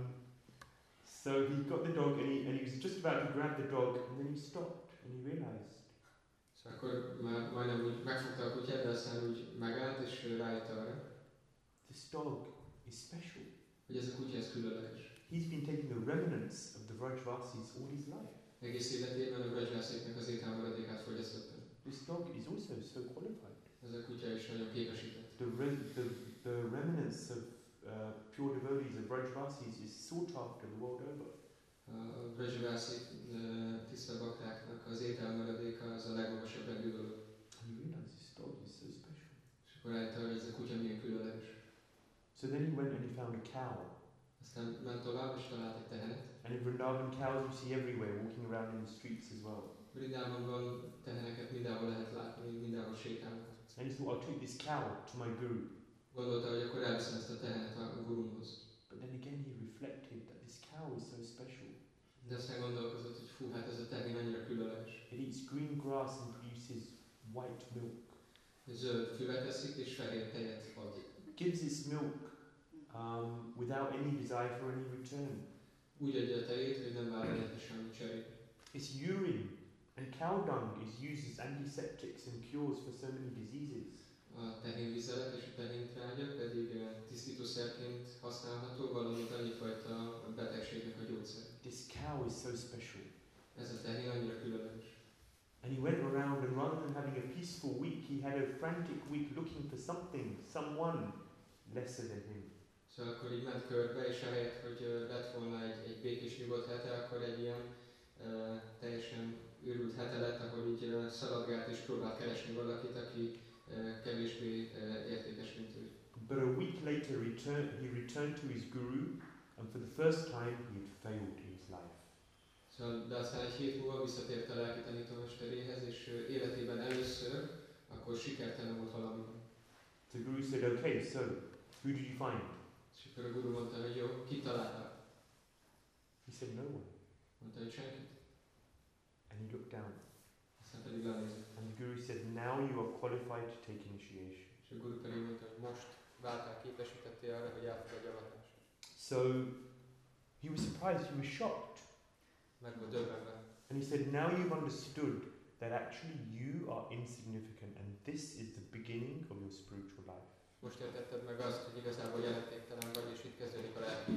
so he got the dog and he and he was just about to grab the dog and then he stopped and he realized Szóval akkor már majdnem úgy megfogta a kutyát, de aztán úgy megállt, és rájött arra, this dog is special. hogy ez a kutya, ez különleges. He's been taking the remnants of the Vrajvasis all his life. Egész életében a Vrajvászéknek az ételmaradékát fogyasztotta. This dog is also so qualified. Ez a kutya is nagyon képesített. The, re- the, the remnants of uh, pure devotees of Vrajvasis is sought after the world over. A Vrajvászik tiszta baktáknak az ételmaradéka az a legmagasabb rendű dolog. And he realized this dog is so special. És akkor rájött arra, hogy ez a kutya milyen különleges. So then he went and he found a cow. Aztán ment tovább, és talált egy tehenet. And in Vrindavan, cows you see everywhere, walking around in the streets as well. Vrindávonban teheneket mindenhol lehet látni, mindenhol sétálnak. And he thought, I'll take this cow to my guru. Gondolta, hogy akkor elviszem ezt a tehenet a gurumhoz. But then again he reflected that this cow is so special. De aztán gondolkozott, hogy fú, hát ez a tehén annyira különleges. It eats green grass and produces white milk. Zöld füvet eszik, és fehér tejet ad. It gives its milk um, without any desire for any return. Úgy adja a tejét, hogy nem vár érte semmi cserét. Its urine and cow dung is used as antiseptics and cures for so many diseases. A tehén vizelet és a tehén trágya pedig eh, tisztítószerként használható, valamint annyifajta betegségnek a gyógyszer. This cow is so special. Ez a tehén annyira különleges. And he went around and rather than having a peaceful week, he had a frantic week looking for something, someone lesser than him. Szóval akkor így ment körbe, és ahelyett, hogy uh, lett volna egy, egy békés nyugodt hete, akkor egy ilyen uh, teljesen őrült hete lett, ahol így uh, szaladgált és próbált keresni valakit, aki uh, kevésbé uh, értékes, mint ő. But a week later, return, he returned to his guru, and for the first time, he had failed in his life. Szóval, de aztán egy hét múlva visszatért a lelki tanítómesteréhez, és uh, életében először akkor sikertelen volt valami. The guru said, okay, so, who did you find? És akkor a guru mondta, hogy jó, kit találtál? He said, no one. Mondta, hogy senkit. And he looked down. Aztán pedig lenézett. And the guru said, now you are qualified to take initiation. És a guru pedig mondta, hogy most váltál, képesítettél arra, hogy elfogadj a avatást. So, he was surprised, he was shocked. Meg volt döbbenve. And he said, now you've understood that actually you are insignificant and this is the beginning of your spiritual life. Most értetted meg azt, hogy igazából jelentéktelen vagy, és itt kezdődik a lelki.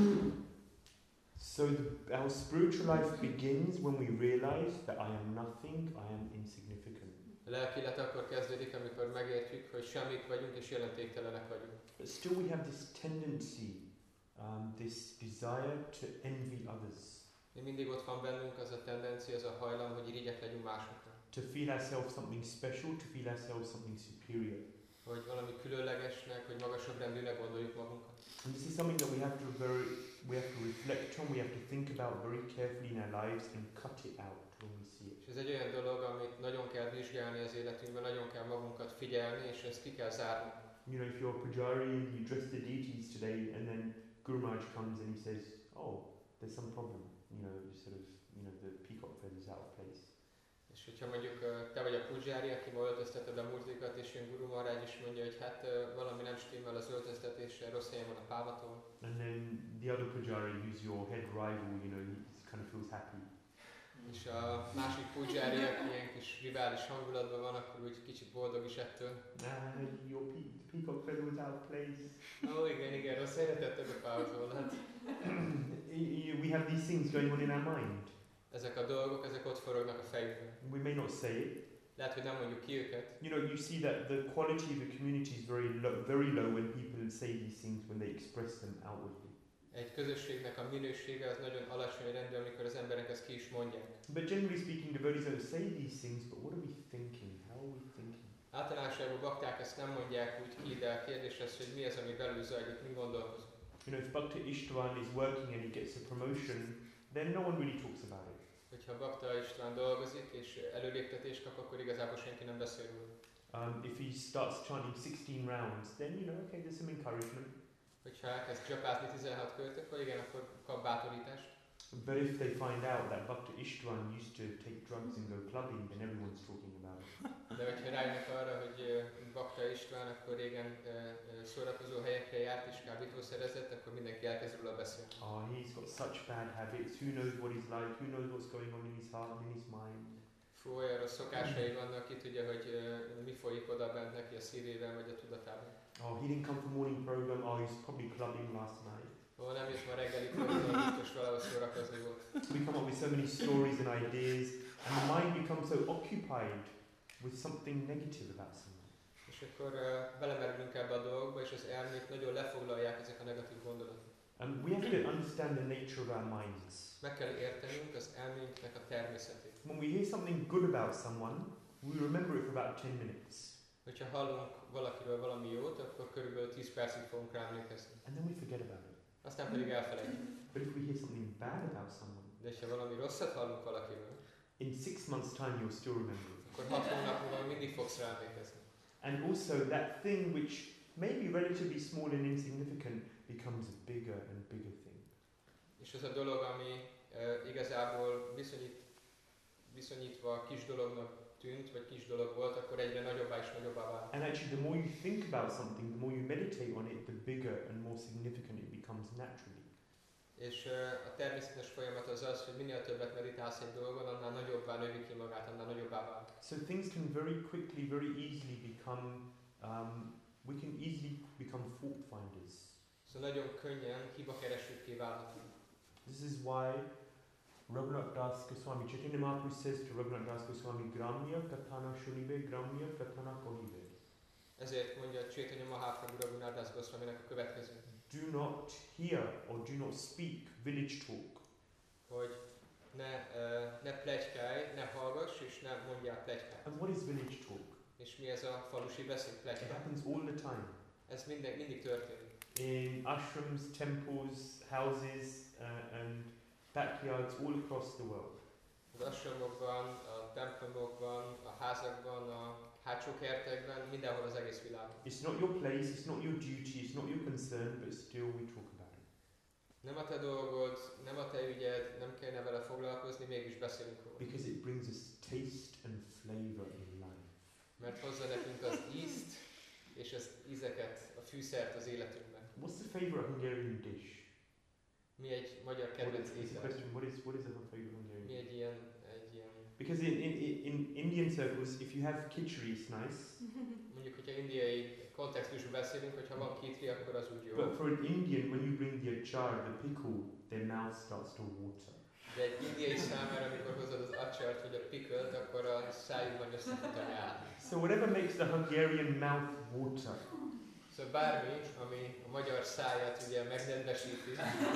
So the, our spiritual life begins when we realize that I am nothing, I am insignificant. A lelki élet akkor kezdődik, amikor megértjük, hogy semmit vagyunk, és jelentéktelenek vagyunk. But still we have this tendency, um, this desire to envy others, Még mindig ott van bennünk az a tendencia, az a hajlam, hogy irigyek legyünk másokra. to feel ourselves something special, to feel ourselves something superior. Hogy valami különlegesnek, hogy magasabb rendűnek gondoljuk magunkat. And this is something that we have to very, we have to reflect on, we have to think about very carefully in our lives and cut it out when we see it. És ez egy olyan dolog, amit nagyon kell vizsgálni az életünkben, nagyon kell magunkat figyelni, és ezt ki kell zárni. You know, if you're a pujari and you dress the deities today and then Guru Maharaj comes and he says, oh, there's some problem. you know, sort of, you know, the peacock feathers out of place. És hogyha mondjuk ö, te vagy a pudzsári, aki ma öltözteted a murtikat, és jön Guru Maharaj is mondja, hogy hát ö, valami nem stimmel az öltöztetéssel, rossz helyen van a pávatól. And then the other pujari, who's your head rival, you know, he kind of feels happy. És a másik pudzsári, aki ilyen kis rivális hangulatban van, akkor úgy kicsit boldog is ettől. Ah, your pe- peacock feather was out of place. Ó, oh, igen, igen, rossz helyre tetted a pávatolat. We have these things going on in our mind. Ezek a dolgok, ezek ott forognak a fejünkben. We may not say it. Lehet, hogy nem mondjuk ki őket. You know, you see that the quality of the community is very low, very low when people say these things, when they express them outwardly. Egy közösségnek a minősége az nagyon alacsony rendben, amikor az emberek ezt ki is mondják. But generally speaking, devotees don't say these things, but what are we thinking? How are we thinking? Általánosságban bakták ezt nem mondják úgy ki, de a kérdés az, hogy mi az, ami belül zajlik, mi gondolkozunk. You know, if Bhakta Ishtvan is working and he gets a promotion, then no one really talks about it. Hogyha Bakta István dolgozik és előléptetést kap, akkor igazából senki nem beszél róla. Um, if he starts chanting sixteen rounds, then you know, okay, there's some encouragement. Hogyha elkezd csapázni tizenhat kört, akkor igen, akkor kap bátorítást. But if they find out that Bhakta Ishtvan used to take drugs and go clubbing, then everyone's talking about it. De hogyha rájönnek arra, hogy Bakta István akkor régen szórakozó helyekre járt és kábítószerezett, akkor mindenki elkezd róla beszélni. Oh, he's got such bad habits. Who knows what he's like? Who knows what's going on in his heart and in his mind? Fú, olyan rossz szokásai vannak, ki tudja, hogy uh, mi folyik oda bent neki a szívében vagy a tudatában. Oh, he didn't come for morning program. Oh, he's probably clubbing last night. Ó, nem jött ma reggeli program, biztos valahol szórakozni volt. We come up with so many stories and ideas, and the mind becomes so occupied with something negative about someone. És akkor uh, belemerülünk ebbe a dolgokba, és az elmék nagyon lefoglalják ezek a negatív gondolatok. And we have to understand the nature of our minds. Meg kell értenünk az elménknek a természetét. When we hear something good about someone, we remember it for about ten minutes. Hogyha hallunk valakiről valami jót, akkor körülbelül tíz percig fogunk rá emlékezni. And then we forget about it. Aztán pedig elfelejtjük. But if we hear something bad about someone, De ha valami rosszat hallunk valakiről, in six months' time you'll still remember it. akkor hat hónap múlva mindig fogsz rá emlékezni. And also that thing which may be relatively small and insignificant becomes a bigger and bigger thing. És az a dolog, ami uh, igazából viszonyít, viszonyítva kis dolognak tűnt, vagy kis dolog volt, akkor egyre nagyobbá és nagyobbá vált. And actually the more you think about something, the more you meditate on it, the bigger and more significant it becomes naturally. És uh, a természetes folyamat az az, hogy minél többet meditálsz egy dolgon, annál nagyobbá növi ki magát, annál nagyobbá vált. So things can very quickly, very easily become, um, we can easily become fault finders. Szóval nagyon könnyen hibakeresőkké válhatunk. This is why Raghunath Das Goswami, Chaitanya Mahaprabhu says to Raghunath Das Goswami, Gramya Kathana Shunive, Gramya Kathana Kohive. Ezért mondja Chaitanya Mahaprabhu Raghunath Das Goswaminek a következő. Do not hear or do not speak village talk. Hogy ne, uh, ne pletykálj, ne hallgass és ne mondjál pletykát. And what is village talk? És mi ez a falusi beszéd, It pletyka? happens all the time. Ez minden, mindig történik. In ashrams, temples, houses, uh, and backyards all across the world. Az ashramokban, a templomokban, a házakban, a hátsó kertekben, mindenhol az egész világon. It's not your place, it's not your duty, it's not your concern, but still we talk about it. Nem a te dolgod, nem a te ügyed, nem kellene vele foglalkozni, mégis beszélünk róla. Because it brings us taste and flavor in life. Mert hozza nekünk az ízt és az ízeket, a fűszert az életünkben. What's the favorite Hungarian dish? Mi egy magyar What kedvenc is, it's a étel? question, what is, what is a favorite Hungarian Mi dish? egy ilyen, egy ilyen, Because in, in, in Indian circles, if you have khichdi, it's nice. mondjuk, hogyha indiai kontextusban beszélünk, hogyha van kitri, akkor az úgy jó. But for an Indian, when you bring the achar, the pickle, their mouth starts to water. De egy indiai számára, amikor hozod az acsart vagy a pickle-t, akkor a szájukban összefut a nyál. So whatever makes the Hungarian mouth water, Szóval bármi, ami a magyar száját ugye megnedvesíti,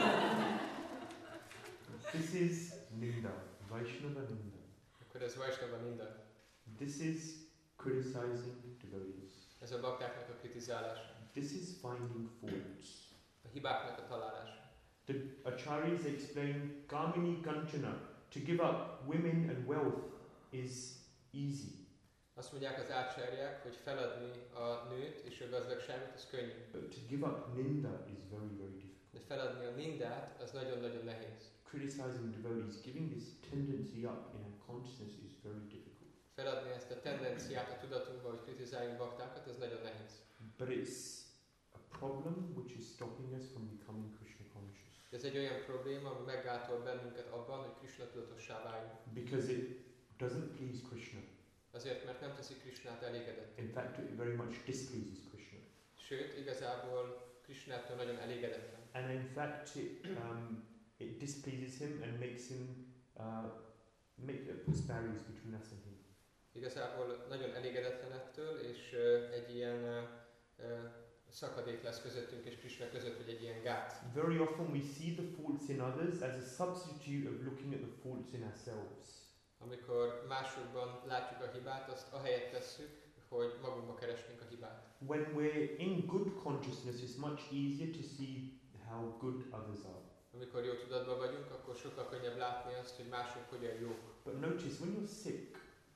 this is Ninda, Vaishnava Ninda. akkor ez Vaisnava Ninda. This is criticizing devotees. Ez a baktáknak a kritizálása. This is finding faults. A hibáknak a találása. The acharyas explain Kamini Kanchana, to give up women and wealth is easy. Azt mondják az ácsárják, hogy feladni a nőt és a gazdagságot, az könnyű. But to give up Ninda is very, very difficult. De feladni a nindát, az nagyon-nagyon nehéz. criticizing devotees, giving this tendency up in our consciousness is very difficult. Feladni ezt a tendenciát a tudatunkba, hogy kritizáljunk baktákat, ez nagyon nehéz. But it's a problem which is stopping us from becoming Krishna conscious. Ez egy olyan probléma, ami meggátol bennünket abban, hogy Krishna tudatossá váljunk. Because it doesn't please Krishna. Azért, mert nem teszi Krishnát elégedett. In fact, it very much displeases Krishna. Sőt, igazából Krishnától nagyon elégedetlen. And in fact, it, um, it displeases him and makes him uh, make uh, puts barriers between us and him. Igazából nagyon elégedetlen ettől, és uh, egy ilyen uh, uh, szakadék lesz közöttünk és Krishna között, vagy egy ilyen gát. Very often we see the faults in others as a substitute of looking at the faults in ourselves. Amikor másokban látjuk a hibát, azt ahelyett tesszük, hogy magunkba keresnénk a hibát. When we're in good consciousness, it's much easier to see how good others are. Amikor jó tudatban vagyunk, akkor sokkal könnyebb látni azt, hogy mások hogyan jók. But notice, when you're sick,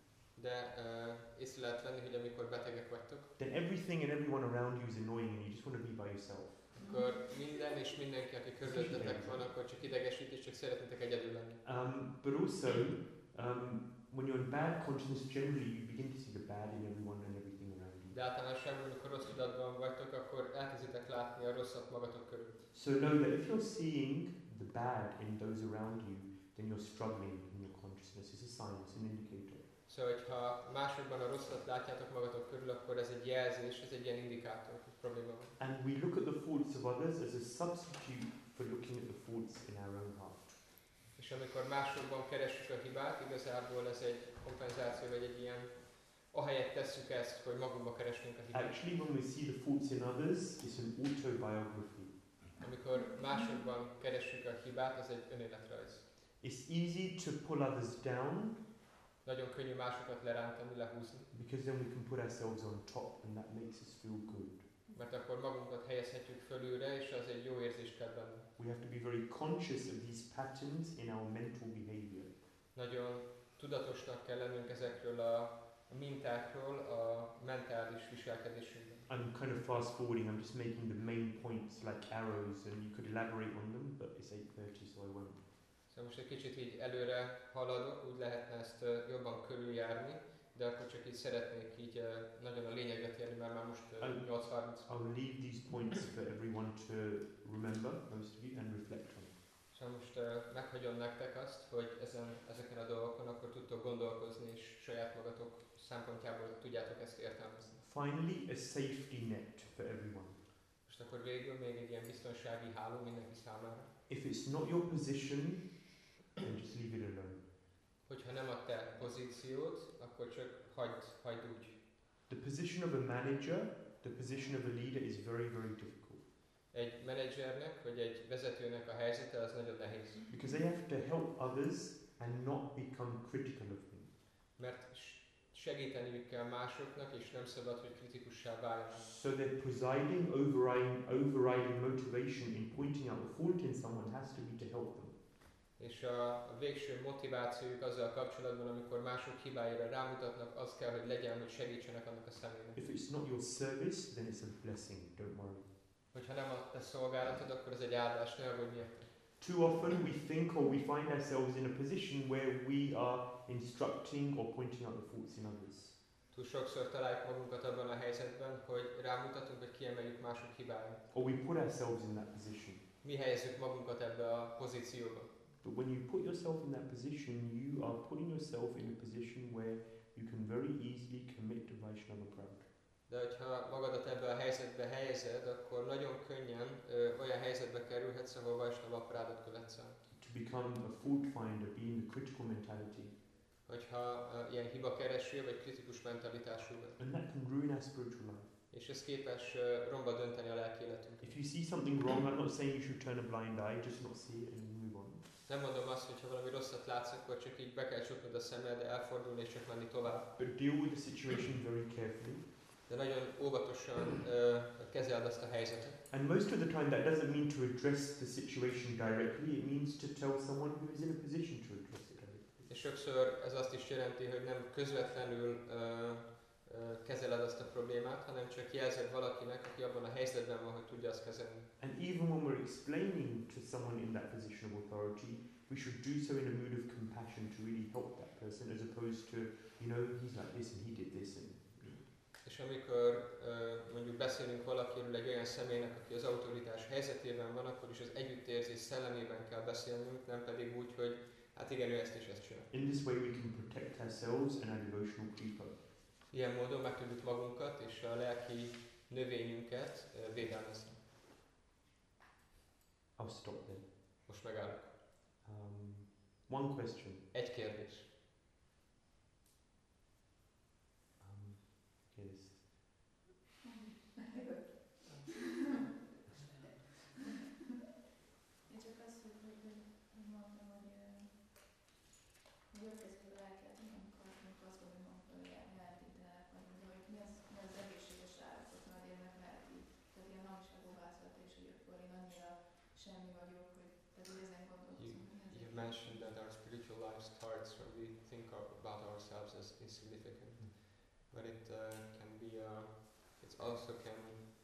De uh, észre lehet venni, hogy amikor betegek vagytok, then everything and everyone around you is annoying and you just want to be by yourself. akkor minden és mindenki, aki körülöttetek van, akkor csak idegesít és csak szeretnétek egyedül lenni. Um, but also, um, when you're in bad consciousness, generally you begin to see the bad in everyone and everything around you. De általánosságban, amikor rossz tudatban vagytok, akkor elkezditek látni a rosszat magatok körül. So know that if you're seeing the bad in those around you, then you're struggling in your consciousness. It's a sign, it's an indicator. Szóval, hogyha másokban a rosszat látjátok magatok körül, akkor ez egy jelzés, ez egy ilyen indikátor, hogy probléma van. And we look at the faults of others as a substitute for looking at the faults in our own heart. És amikor másokban keressük a hibát, igazából ez egy kompenzáció, vagy egy ilyen, ahelyett tesszük ezt, hogy magunkba keresnénk a hibát. Actually, when we see the faults in others, it's an autobiography. Amikor másokban keressük a hibát, az egy önéletrajz. It's easy to pull others down Nagyon könnyű másokat lerántani, lehúzni, because then we can put ourselves on top and that makes us feel good. mert akkor magunkat helyezhetjük fölülre, és az egy jó érzést kell benne. We have to be very conscious of these patterns in our mental behavior. Nagyon tudatosnak kell lennünk ezekről a mintákról a mentális viselkedésünkben. I'm kind of fast forwarding, I'm just making the main points like arrows and you could elaborate on them, but it's eight thirty so I won't. Szóval most egy kicsit így előre haladok, úgy lehetne ezt uh, jobban körüljárni, de akkor csak így szeretnék így uh, nagyon a lényegre térni, mert már most uh, nyolc harminc. I'll leave these points for everyone to remember, most of you, and reflect on. Szóval most uh, meghagyom nektek azt, hogy ezen, ezeken a dolgokon akkor tudtok gondolkozni, és saját magatok szempontjából tudjátok ezt értelmezni. Finally, a safety net for everyone. Most akkor végül még egy ilyen biztonsági háló mindenki számára. If it's not your position, then just leave it alone. Hogyha nem a te pozíciót, akkor csak hagyd, hagyd úgy. The position of a manager, the position of a leader is very, very difficult. Egy menedzsernek, vagy egy vezetőnek a helyzete az nagyon nehéz. Because they have to help others and not become critical of them. Mert segíteniük kell másoknak, és nem szabad, hogy kritikussá váljanak. So their presiding, overriding, overriding motivation in pointing out the fault in someone has to be to help them. És a, a végső motivációjuk azzal kapcsolatban, amikor mások hibáira rámutatnak, az kell, hogy legyen, hogy segítsenek annak a személynek. If it's not your service, then it's a blessing, don't worry. Hogyha nem a te szolgálatod, akkor ez egy áldás, ne aggódj miatt. Too often we think or we find ourselves in a position where we are instructing or pointing out the faults in others. Túl sokszor találjuk magunkat abban a helyzetben, hogy rámutatunk, hogy kiemeljük mások hibáját. Or we put ourselves in that position. Mi helyezzük magunkat ebbe a pozícióba. But when you put yourself in that position, you are putting yourself in a position where you can very easily commit to Vaishnava Prad. De hogyha magadat ebbe a helyzetbe helyezed, akkor nagyon könnyen ö, olyan helyzetbe kerülhetsz, ahol Vaishnava Prádot követsz el. To become a fault finder, being the critical mentality. Hogyha uh, ilyen hibakereső vagy kritikus mentalitású vagy. And that can ruin our spiritual life. És ez képes uh, romba dönteni a lelki életünket. If you see something wrong, I'm not saying you should turn a blind eye, just not see it and move on. Nem mondom azt, hogy ha valami rosszat látsz, akkor csak így be kell csuknod a szemed, elfordulni és csak menni tovább. But deal with the situation very carefully. De nagyon óvatosan uh, kezeld azt a helyzetet. And most of the time that doesn't mean to address the situation directly, it means to tell someone who is in a position to address it directly. És sokszor ez azt is jelenti, hogy nem közvetlenül uh, uh, kezeled azt a problémát, hanem csak jelzed valakinek, aki abban a helyzetben van, hogy tudja azt kezelni. And even when we're explaining to someone in that position of authority, we should do so in a mood of compassion to really help that person, as opposed to, you know, he's like this and he did this and. És amikor uh, mondjuk beszélünk valakiről, egy olyan személynek, aki az autoritás helyzetében van, akkor is az együttérzés szellemében kell beszélnünk, nem pedig úgy, hogy hát igen, ő ezt és ezt csinál. In this way we can protect ourselves and our devotional creeper. Ilyen módon meg tudjuk magunkat és a lelki növényünket uh, védelmezni. I'll stop there. Most megállok. Um, one question. Egy kérdés. Um, yes. Én csak azt, hogy, hogy, hogy mondtam, hogy, hogy ötkező lelket, amikor, amikor azt mondom, hogy eltítenek, vagy hogy mi az, mi az egészséges állapot, mert én meg lehet így, tehát ilyen hangságú válaszolata is, hogy akkor én annyira semmi vagyok, hogy tehát hogy ezen gondolkozom. You mentioned that our spiritual life starts when we think of, about ourselves as insignificant, but it uh, can be, uh, it also can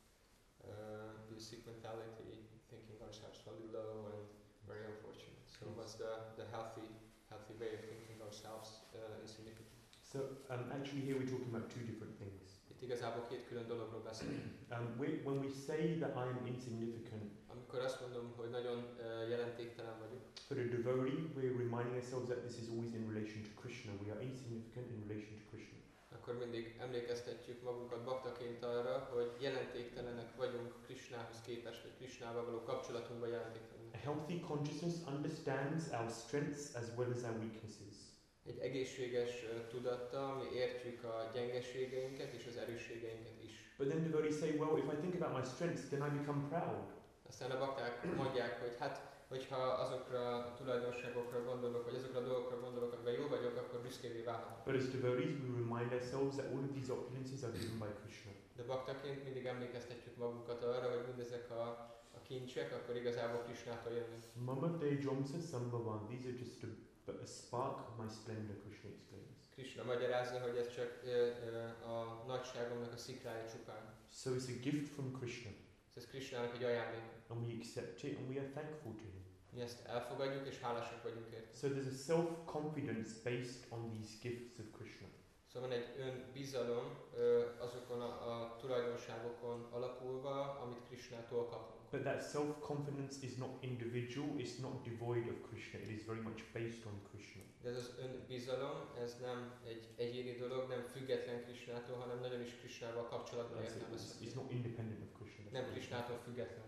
uh, be a sick mentality, thinking ourselves very low and very unfortunate. So Yes. what's the, the healthy healthy way of thinking ourselves uh, insignificant? So um, actually here we're talking about two different things. Itt igazából két külön dologról beszélünk. Um, we, when we say that I am insignificant, Amikor azt mondom, hogy nagyon uh, jelentéktelen vagyok, for a devotee, we're reminding ourselves that this is always in relation to Krishna. We are insignificant in relation to Krishna. akkor mindig emlékeztetjük magunkat baktaként arra, hogy jelentéktelenek vagyunk Krishnához képest, vagy Krishnával való kapcsolatunkban jelentéktelenek. A healthy consciousness understands our strengths as well as our weaknesses. Egy egészséges uh, tudattal mi értjük a gyengeségeinket és az erősségeinket is. But then devotees say, well, if I think about my strengths, then I become proud. Aztán a bakták mondják, hogy hát, hogyha azokra a tulajdonságokra gondolok, vagy azokra a dolgokra gondolok, amiben jó vagyok, akkor büszkévé válhatok. But as devotees, we remind ourselves that all of these opulences are given by Krishna. De baktaként mindig emlékeztetjük magunkat arra, hogy mindezek a, a kincsek, akkor igazából Krishnától jönnek. Mama te jomsa sambhavan. These are just a, but a spark of my splendor, Krishna explains. Krishna magyarázza, hogy ez csak ö, ö, a nagyságomnak a szikrája csupán. So it's a gift from Krishna, Ez Krishnának egy ajándék. and we accept it, and we are thankful to him. Mi ezt elfogadjuk és hálásak vagyunk érte. So there's a self-confidence based on these gifts of Krishna. Szóval van egy önbizalom ö, azokon a, a tulajdonságokon alapulva, amit Krishnától kapunk. But that self-confidence is not individual, it's not devoid of Krishna, it is very much based on Krishna. De ez az önbizalom, ez nem egy egyéni dolog, nem független Krishnától, hanem nagyon is Krishnával kapcsolatban Uh, so it's, értelmezhető. it's not independent of Krishna. that's Nem what it is. Krishnától független.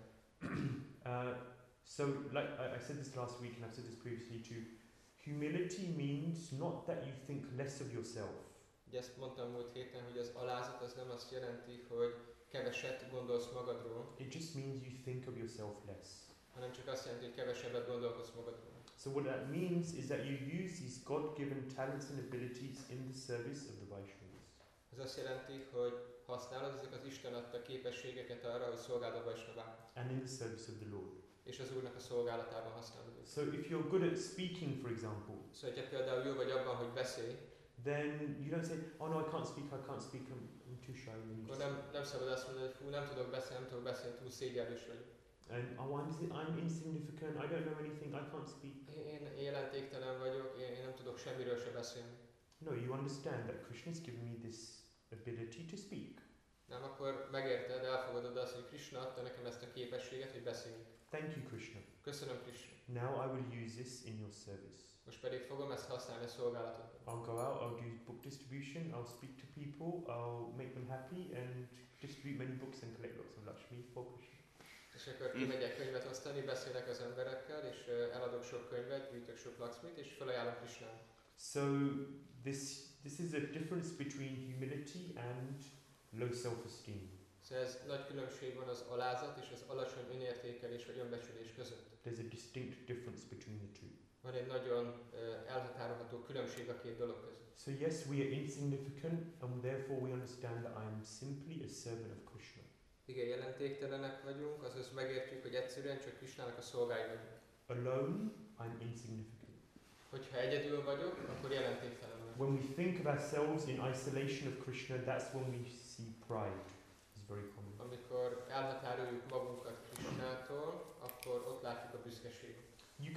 uh, so, like I, I said this last week, and I've said this previously too, humility means not that you think less of yourself. Ugye ezt mondtam múlt héten, hogy az alázat az nem azt jelenti, hogy keveset gondolsz magadról, It just means you think of yourself less. hanem csak azt jelenti, hogy kevesebbet gondolkodsz magadról. So what that means is that you use these God-given talents and abilities in the service of the Vaishnavas. Ez azt jelenti, hogy használod ezek az Isten adta képességeket arra, hogy szolgáld a Vaisnavát, And in the service of the Lord. és az Úrnak a szolgálatában használod őket. So if you're good at speaking, for example, Szóval, hogyha például jó vagy abban, hogy beszélj, then you don't say, oh no, I can't speak, I can't speak, I'm, I'm too shy. And, you akkor just, nem, nem szabad azt mondani, hogy fú, nem tudok beszélni, nem tudok beszélni, túl szégyellős vagyok. and oh, I'm, I'm insignificant, I don't know anything, I can't speak. Én, én jelentéktelen vagyok, én, én nem tudok semmiről se beszélni. No, you understand that Krishna has given me this ability to speak. Nem, akkor megérted, elfogadod azt, hogy Krishna adta nekem ezt a képességet, hogy beszéljünk. Thank you, Krishna. Köszönöm, Krishna. Now I will use this in your service. Most pedig fogom ezt használni a szolgálatodban. I'll go out, I'll do book distribution, I'll speak to people, I'll make them happy and distribute many books and collect lots of Lakshmi for Krishna. És akkor kimegyek könyvet osztani, beszélek az emberekkel, és uh, eladok sok könyvet, gyűjtök sok Lakshmit, és felajánlom Krishnának. So this this is a difference between humility and low self-esteem. Szóval ez nagy különbség van az alázat és az alacsony önértékelés vagy önbecsülés között. There's a distinct difference between the two. Van egy nagyon uh, elhatárolható különbség a két dolog között. So yes, we are insignificant and therefore we understand that I am simply a servant of Krishna. Igen, jelentéktelenek vagyunk, azaz megértjük, hogy egyszerűen csak Krishnának a szolgái vagyunk. Alone, I'm insignificant. Hogyha egyedül vagyok, akkor jelentéktelen vagyok. When we think of ourselves in isolation of Krishna, that's when we see pride. It's very common. Amikor elhatároljuk magunkat Krishnától, akkor ott látjuk a büszkeséget. You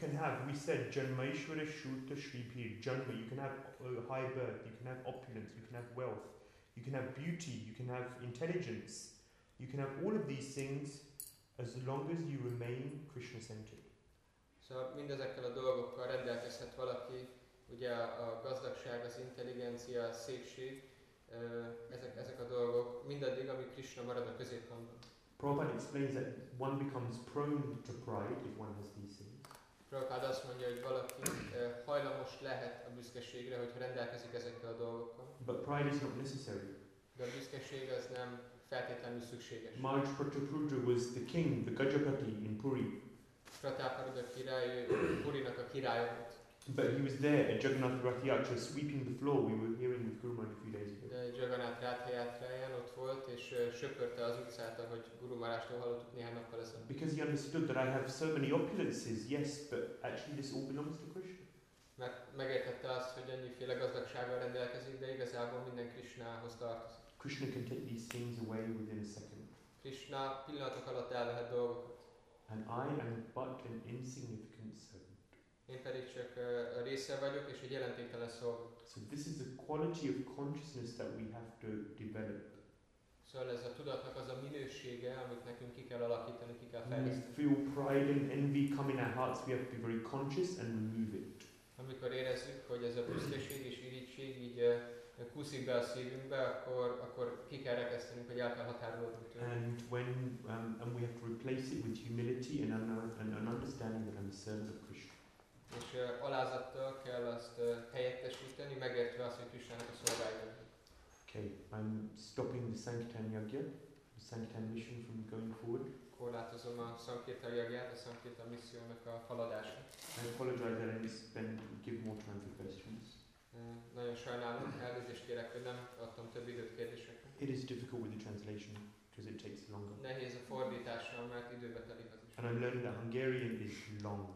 can have, we said, Janmaishvara Shuta Shripir, Janma, you can have uh, high birth, you can have opulence, you can have wealth, you can have beauty, you can have intelligence, you can have all of these things as long as you remain Krishna-centered. Szóval mindezekkel a dolgokkal rendelkezhet valaki, ugye a gazdagság, az intelligencia, a szépség, ezek, ezek a dolgok, mindaddig, amíg Krishna marad a középpontban. Prabhupada explains that one becomes prone to pride if one has these things. Prabhupada azt mondja, hogy valaki hajlamos lehet a büszkeségre, hogyha rendelkezik ezekkel a dolgokkal. But pride is not necessary. De a büszkeség az nem feltétlenül szükséges. Maharaj Prataparudra was the king, the Gajapati in Puri. Prataparudra király, Purinak a királya volt. But he was there at Jagannath Rath Yatra sweeping the floor. We were hearing with Guru Maharaj a few days ago. De Jagannath Rath Yatráján ott volt, és uh, söpörte az utcát, ahogy Guru Maharajtól hallottuk néhány nappal ezelőtt. Because he understood that I have so many opulences, yes, but actually this all belongs to Krishna. Mert megértette azt, hogy annyiféle gazdagsággal rendelkezik, de igazából minden Krishnához tartozik. Krishna can take these things away within a second. Krishna pillanatok alatt elvehet dolgokat. And I am but an insignificant servant. Én pedig csak uh, a része vagyok, és egy jelentéktelen szolga. So this is the quality of consciousness that we have to develop. Szóval ez a tudatnak az a minősége, amit nekünk ki kell alakítani, ki kell When we fejleszteni. feel pride and envy come in our hearts, we have to be very conscious and remove it. Amikor érezzük, hogy ez a büszkeség és irigység így uh, kúszik be a szívünkbe, akkor, akkor ki kell rekesztenünk, hogy el kell határolódnunk tőle. And when um, and we have to replace it with humility and an, and an understanding that I'm a servant of Krishna. És uh, alázattal kell azt uh, helyettesíteni, megértve azt, hogy Krishnának a szolgálja. Okay, I'm stopping the Sankirtan Yagya, the Sankirtan mission from going forward. Korlátozom a Sankirtan Yagyát, a Sankirtan missziónak a haladását. I apologize that I didn't spend, give more time for questions. Uh, nagyon sajnálom, elnézést kérek, hogy nem adtam több időt kérdésekre. It is difficult with the translation because it takes longer. Nehéz a fordítással, mert időbe telik az is. And I'm learning that Hungarian is long.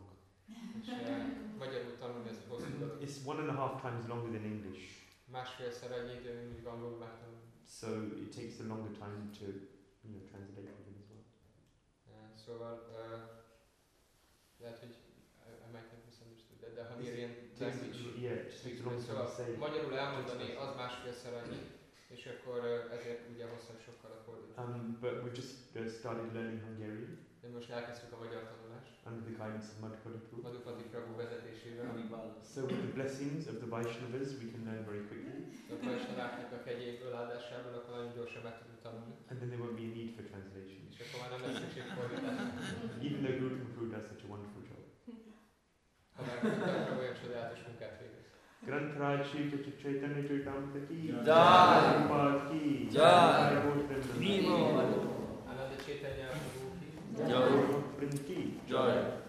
És uh, magyarul tanulni ez hosszú dolog. It's one and a half times longer than English. Másfélszer annyi idő, mint míg angolul megtanulni. So it takes a longer time to, you know, translate for them as well. Uh, szóval uh, lehet, hogy I, I might have misunderstood that, de Hungarian language. Yeah, it just takes a long time Szóval to say. magyarul elmondani az másfélszer annyi, és akkor uh, ezért ugye hosszabb sokkal a fordítás. Um, but we've just uh, started learning Hungarian De most elkezdtük a magyar tanulást, under the guidance of Madhukari Prabhu. Madhupati Prabhu vezetésével. So with the blessings of the Vaishnavas, we can learn very quickly. A Vaisnaváknak a kegyéből, áldásából, akkor nagyon gyorsan meg tudunk tanulni. And then there won't be a need for translation. És akkor már nem lesz szükség fordításra. Even though Guru Prabhu does such a wonderful job. Ha már Prabhu olyan csodálatos munkát végez. Granth Shri Chaitanya Charitamrita ki Jai. Prabhupada ki Jai. Prabhupada Nemo. Ananda Chaitanya Prabhu ki Jai. ki Jai.